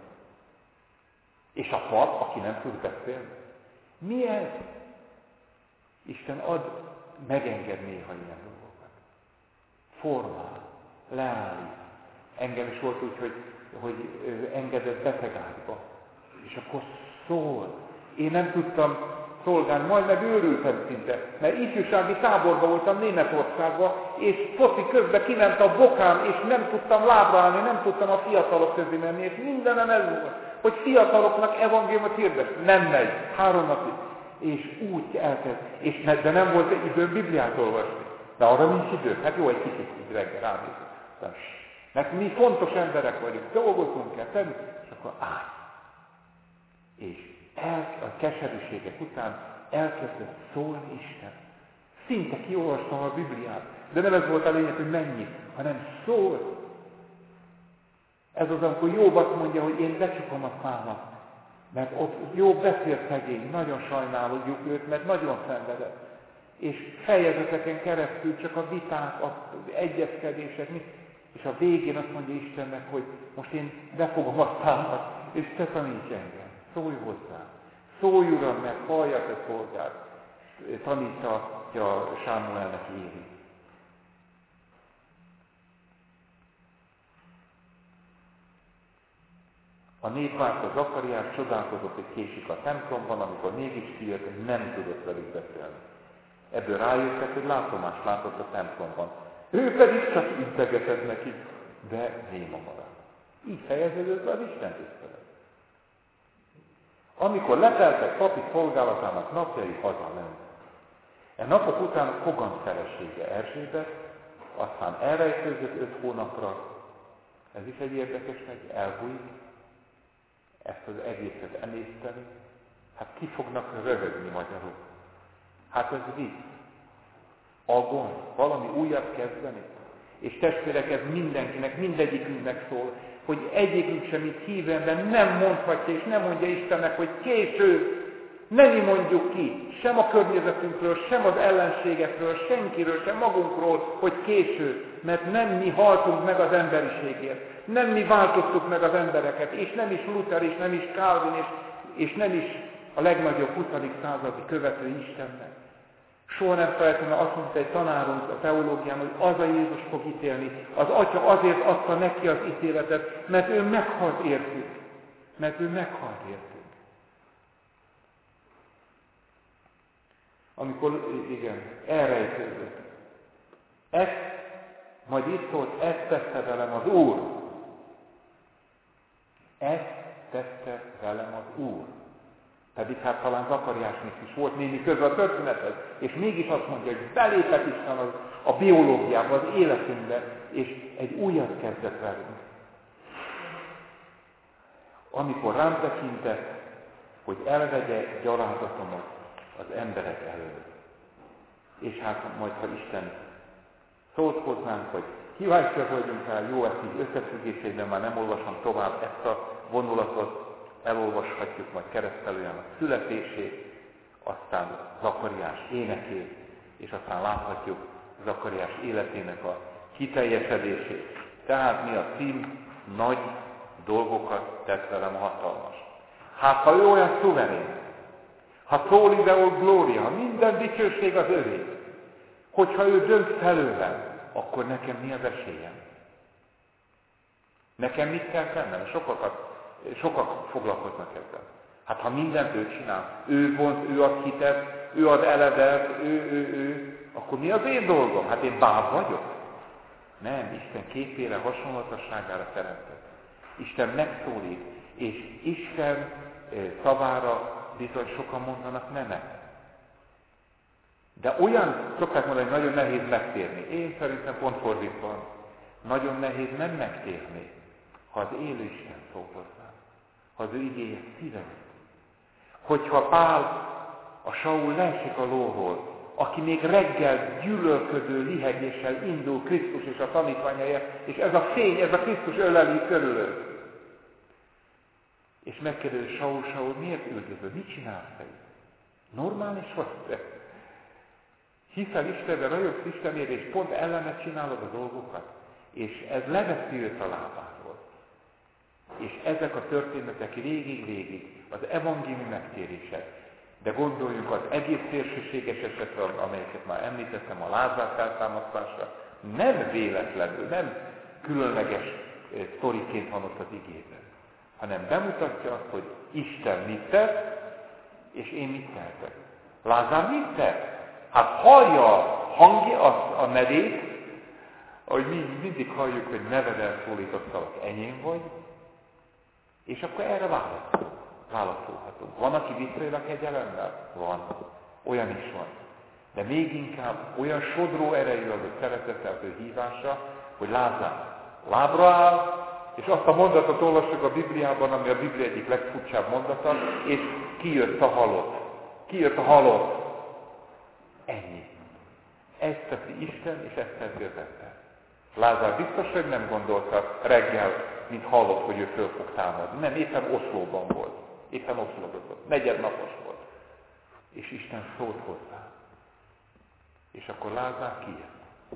És a pap, aki nem tud beszélni. Mi ez? Isten ad, megenged néha ilyen dolgokat. Formál, leállít. Engem is volt úgy, hogy, hogy engedett betegágyba. És akkor szól. Én nem tudtam szolgálni, majd meg őrültem szinte, mert ifjúsági táborban voltam Németországban, és foci közben kiment a bokám, és nem tudtam lábra állni, nem tudtam a fiatalok közé menni, és mindenem ez volt, hogy fiataloknak evangéliumot hirdet. Nem megy, három napig. És úgy elkezd, és ne, de nem volt időm Bibliát olvasni. De arra nincs idő. Hát jó, egy kicsit így reggel ránézünk. Mert mi fontos emberek vagyunk, dolgozunk kell tenni, és akkor állj. És el, a keserűségek után elkezdett szólni Isten. Szinte kiolvastam a Bibliát, de nem ez volt a lényeg, hogy mennyi, hanem szól. Ez az, amikor Jobb azt mondja, hogy én becsukom a számat, mert ott Jobb beszél szegény, nagyon sajnáljuk őt, mert nagyon szenvedett. És fejezeteken keresztül csak a viták, az egyezkedések, és a végén azt mondja Istennek, hogy most én befogom a számat, és te taníts engem. Szólj hozzá. Szólj, Uram, mert hallja te szolgád. Tanítja Sámuelnek Éli. A nép várta Zakariás, csodálkozott, hogy késik a templomban, amikor mégis kijött, nem tudott velük beszélni. Ebből rájöttek, hogy látomást látott a templomban. Ő pedig csak integetett neki, de néma maradt. Így fejeződött be az Isten tisztelet. Amikor leteltek papi szolgálatának napjai, hazament. E napok után fogan felesége Erzsébet, aztán elrejtőzött öt hónapra. Ez is egy érdekes megy, elbújik. Ezt az egészet emészteni. Hát ki fognak röhögni magyarul? Hát ez vicc. Agon, valami újat kezdeni. És testvérek, ez mindenkinek, mindegyikünknek szól, hogy egyikünk sem, mint hívő ember nem mondhatja, és nem mondja Istennek, hogy késő, ne mi mondjuk ki, sem a környezetünkről, sem az ellenségekről, senkiről, sem magunkról, hogy késő, mert nem mi haltunk meg az emberiségért, nem mi változtuk meg az embereket, és nem is Luther, és nem is Calvin, és, és nem is a legnagyobb huszadik századi követő Istennek. Soha nem felejtem, azt mondta egy tanárunk a teológián, hogy az a Jézus fog ítélni. Az Atya azért adta neki az ítéletet, mert ő meghalt értünk. Mert ő meghalt értünk. Amikor, igen, elrejtődött. Ezt, majd itt szólt, ezt tette velem az Úr. Ezt tette velem az Úr. Pedig hát talán Zakariásnak is volt némi köze a történethez, és mégis azt mondja, hogy belépett Isten az, a biológiába, az életünkbe, és egy újat kezdett velünk. Amikor rám tekintett, hogy elvegye gyalázatomat az emberek elől. És hát majd, ha Isten szólt hozzánk, hogy kíváncsiak vagyunk rá, jó, ezt így összefüggésében már nem olvasom tovább ezt a vonulatot, elolvashatjuk majd keresztelően a születését, aztán Zakariás énekét, és aztán láthatjuk Zakariás életének a kiteljesedését. Tehát mi a cím? Nagy dolgokat tett velem hatalmas. Hát ha ő olyan szuverén, ha szól Deo Gloria, ha minden dicsőség az övé, hogyha ő dönt felőlem, akkor nekem mi az esélyem? Nekem mit kell tennem? Sokakat, sokak foglalkoznak ezzel. Hát ha mindent ő csinál, ő vont, ő ad hitet, ő ad eledet, ő, ő, ő, akkor mi az én dolgom? Hát én báb vagyok? Nem, Isten képére, hasonlatosságára teremtett. Isten megszólít, és Isten szavára bizony sokan mondanak nemet. De olyan, szokták mondani, hogy nagyon nehéz megtérni. Én szerintem pont fordítva. Nagyon nehéz nem megtérni, ha az élő Isten szól hozzá. Ha az ő igéje szíven. Hogyha Pál, a Saul leesik a lóról, aki még reggel gyűlölködő lihegéssel indul Krisztus és a tanítványaiért, és ez a fény, ez a Krisztus öleli körülő. És megkérdezi, Saul, Saul, miért üldözöd? Mit csinálsz te? Normális vagy te? Hiszel Istenben, rajogsz Istenért, és pont ellene csinálod a dolgokat. És ez leveszi őt a lábáról. És ezek a történetek végig-végig az evangéliumi megtérések. De gondoljunk az egész szélsőséges esetre, amelyeket már említettem, a Lázár feltámasztásra, nem véletlenül, nem különleges sztoriként van ott az igében, hanem bemutatja azt, hogy Isten mit tett, és én mit tehetek. Lázár mit tett? Hát hallja hangja a, a nevét, ahogy mi mindig halljuk, hogy neveden szólítottalak, enyém vagy, és akkor erre válaszol, válaszolhatunk. Van, aki visszaél a kegyelemmel? Van. Olyan is van. De még inkább olyan sodró erejű az a szeretete, az ő hívása, hogy Lázár lábra áll, és azt a mondatot olvassuk a Bibliában, ami a Biblia egyik legfurcsább mondata, és kijött a halott. Kijött a halott. Ennyi. Ezt teszi Isten, és ezt teszi az ember. Lázár biztos, hogy nem gondolta reggel, mint hallott, hogy ő föl fog támadni. Nem, éppen oszlóban volt. Éppen oszlódott. Negyednapos volt. És Isten szólt hozzá. És akkor Lázár kijött.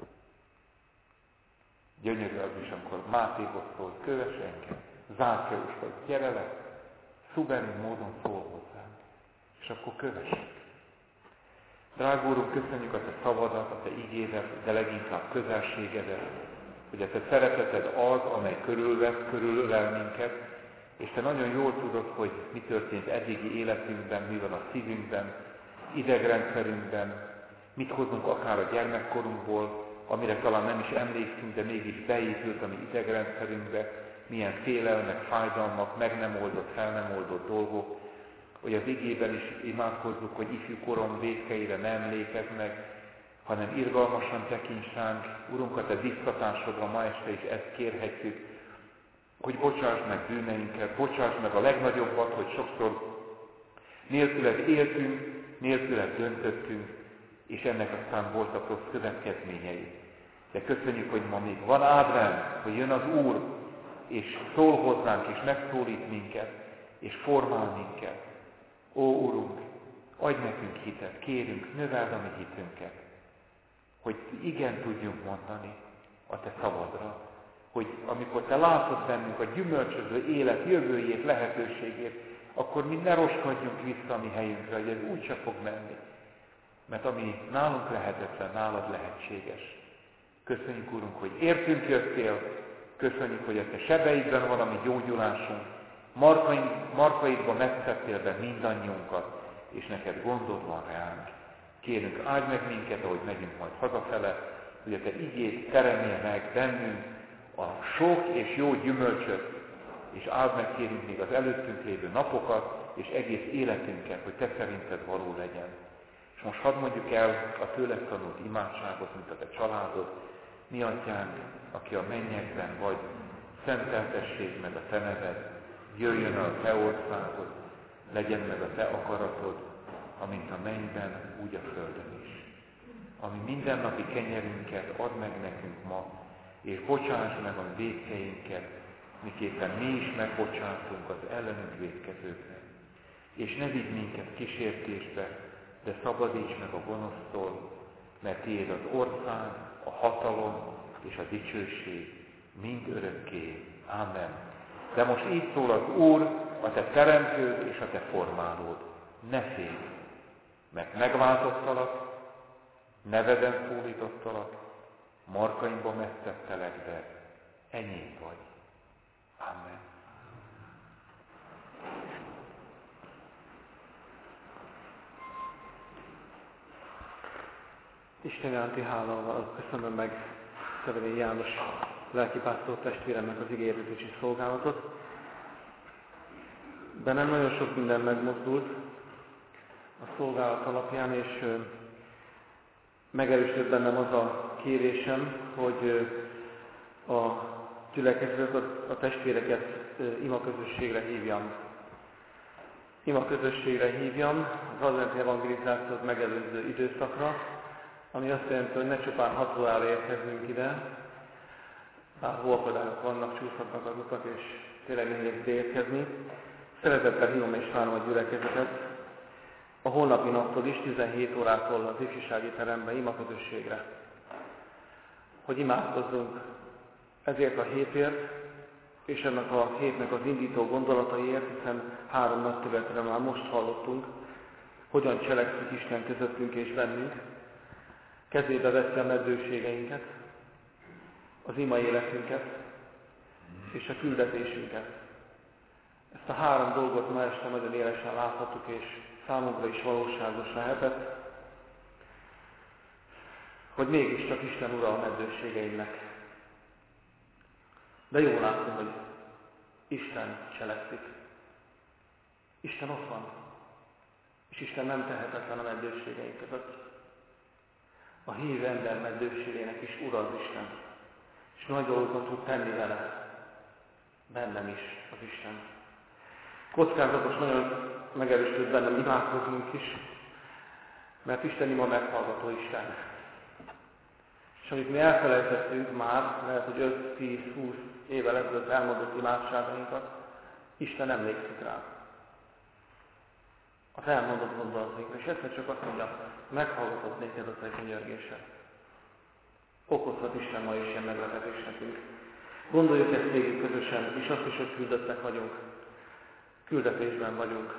Gyönyörű az is, amikor Mátéhoz szólt, kövess engem, Zákeus vagy, gyere le, szuverén módon szól hozzánk. És akkor kövess. Drága Úrunk, köszönjük a Te szavadat, a Te igédet, de leginkább közelségedet, hogy a Te szereteted az, amely körülvesz, körülölel minket, és Te nagyon jól tudod, hogy mi történt eddigi életünkben, mi van a szívünkben, idegrendszerünkben, mit hozunk akár a gyermekkorunkból, amire talán nem is emlékszünk, de mégis beépült a mi idegrendszerünkbe, milyen félelmek, fájdalmak, meg nem oldott, fel nem oldott dolgok, hogy az igében is imádkozzuk, hogy ifjú korom vétkeire ne emlékezz meg, hanem irgalmasan tekints ránk. Urunk, a Te biztatásodra ma este is ezt kérhetjük, hogy bocsásd meg bűneinket, bocsásd meg a legnagyobbat, hogy sokszor nélküled éltünk, nélküled döntöttünk, és ennek aztán voltak rossz következményei. De köszönjük, hogy ma még van ádrán, hogy jön az Úr, és szól hozzánk, és megszólít minket, és formál minket. Ó, Urunk, adj nekünk hitet, kérünk, növeld a mi hitünket, hogy igen tudjunk mondani a Te szavadra, hogy amikor Te látod bennünk a gyümölcsöző élet jövőjét, lehetőségét, akkor mi ne roskadjunk vissza a mi helyünkre, hogy ez úgyse fog menni. Mert ami nálunk lehetetlen, nálad lehetséges. Köszönjük, Urunk, hogy értünk jöttél, köszönjük, hogy a Te sebeidben van a mi gyógyulásunk, markaidban megszedtél be mindannyiunkat, és neked gondod van ránk. Kérünk, áldj meg minket, ahogy megyünk majd hazafele, hogy a Te igét teremje meg bennünk a sok és jó gyümölcsöt, és áld meg, kérünk, még az előttünk lévő napokat, és egész életünket, hogy Te szerinted való legyen. És most hadd mondjuk el a tőled tanult imádságot, mint a Te családod. Mi Atyánk, aki a mennyekben vagy, szenteltessék meg a Te neved, jöjjön a Te országod, legyen meg a Te akaratod, amint a mennyben, úgy a földön is. Ami mindennapi kenyerünket add meg nekünk ma, és bocsásd meg a vétkeinket, miképpen mi is megbocsátunk az ellenünk vétkezőknek. És ne vigy minket kísértésbe, de szabadíts meg a gonosztól, mert Tiéd az ország, a hatalom és a dicsőség mind örökké. Ámen. De most így szól az Úr, a te teremtőd és a te formálód. Ne félj, mert megváltottalak, neveden szólítottalak, markaimba mettettelek, de enyém vagy. Amen. Isten iránti hálával köszönöm meg Szeverényi János lelkipásztor testvéremnek az ígérdetési szolgálatot. Bennem nagyon sok minden megmozdult a szolgálat alapján, és megerősödött bennem az a kérésem, hogy a gyülekezetet, a testvéreket imaközösségre hívjam. Imaközösségre hívjam az adventi evangelizációt megelőző időszakra, ami azt jelenti, hogy ne csupán hat órára érkezünk ide, bár hóakadályok vannak, csúszhatnak az utak, és tényleg nehéz érkezni. Szeretettel hívom és várom a gyülekezetet a holnapi naptól is, tizenhét órától az ifjúsági teremben imaközösségre, hogy imádkozzunk ezért a hétért, és ennek a hétnek az indító gondolataiért, hiszen három nagy területre már most hallottunk, hogyan cselekszik Isten közöttünk és bennünk, kezébe veszi a meddőségeinket, az ima életünket és a küldetésünket. Ezt a három dolgot ma este nagyon élesen láthattuk, és számunkra is valóságos lehetett, hogy mégiscsak Isten ura a meddőségeinknek. De jó látni, hogy Isten cselekszik. Isten ott van, és Isten nem tehetetlen a meddőségeink között. A hívő ember meddőségének is ura az Isten, és nagy dolgokat tud tenni vele, bennem is az Isten. Kockázatos, nagyon megerősödött bennem imádkoznunk is, mert Isten ima meghallgató Isten. És amit mi elfelejtettünk már, lehet, hogy öt, tíz, húsz évvel ezelőtt elmondott imádságainkat, Isten emlékszik rá. Az elmondott gondolatainkra, és egyszer csak azt mondja, meghallgatott néked a te könyörgésed. Okozhat Isten ma is ilyen meglepetés nekünk. Gondoljuk ezt végig közösen, és azt is, hogy küldöttek vagyunk. Küldetésben vagyunk.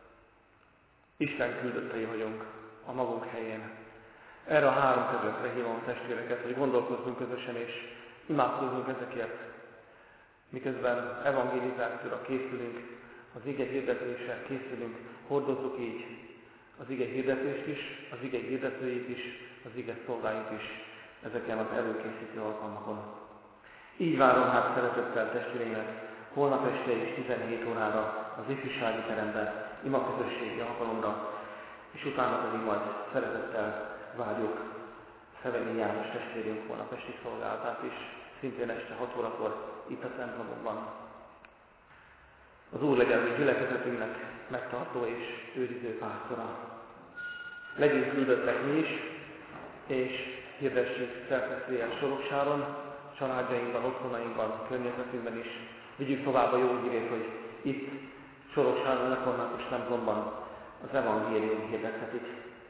Isten küldöttei vagyunk a magunk helyén. Erre a három területre hívom a testvéreket, hogy gondolkozzunk közösen, és imádkozzunk ezekért. Miközben evangelizációra készülünk, az ige hirdetéssel készülünk, hordozzuk így az ige hirdetést is, az ige hirdetőit is, az ige szolgáit is ezeken az előkészítő alkalmakon. Így várom hát szeretettel testvéreimet holnap este is tizenhét órára az ifjúsági teremben, imaközösségi alkalomra, és utána pedig majd szeretettel várjuk Szeverényi János testvérünk holnap esti szolgálatát is, szintén este hat órakor itt a templomokban. Az Úr legyen mi gyülekezetünknek megtartó és őriző pásztora. Legyünk küldöttek mi is, és hirdessük szerte Soroksáron, családjainkban, otthonainkban, környezetünkben is. Vigyük tovább a jó hírét, hogy itt Soroksáron, református templomban az evangélium hirdethetik.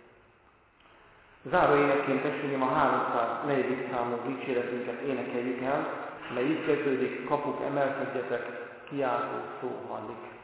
Záró énekként testvérem a háromszáznegyedik számú dicséretünket énekeljük el, mely így kezdődik: kapuk, emelkedjetek, kiáltó szó hallik.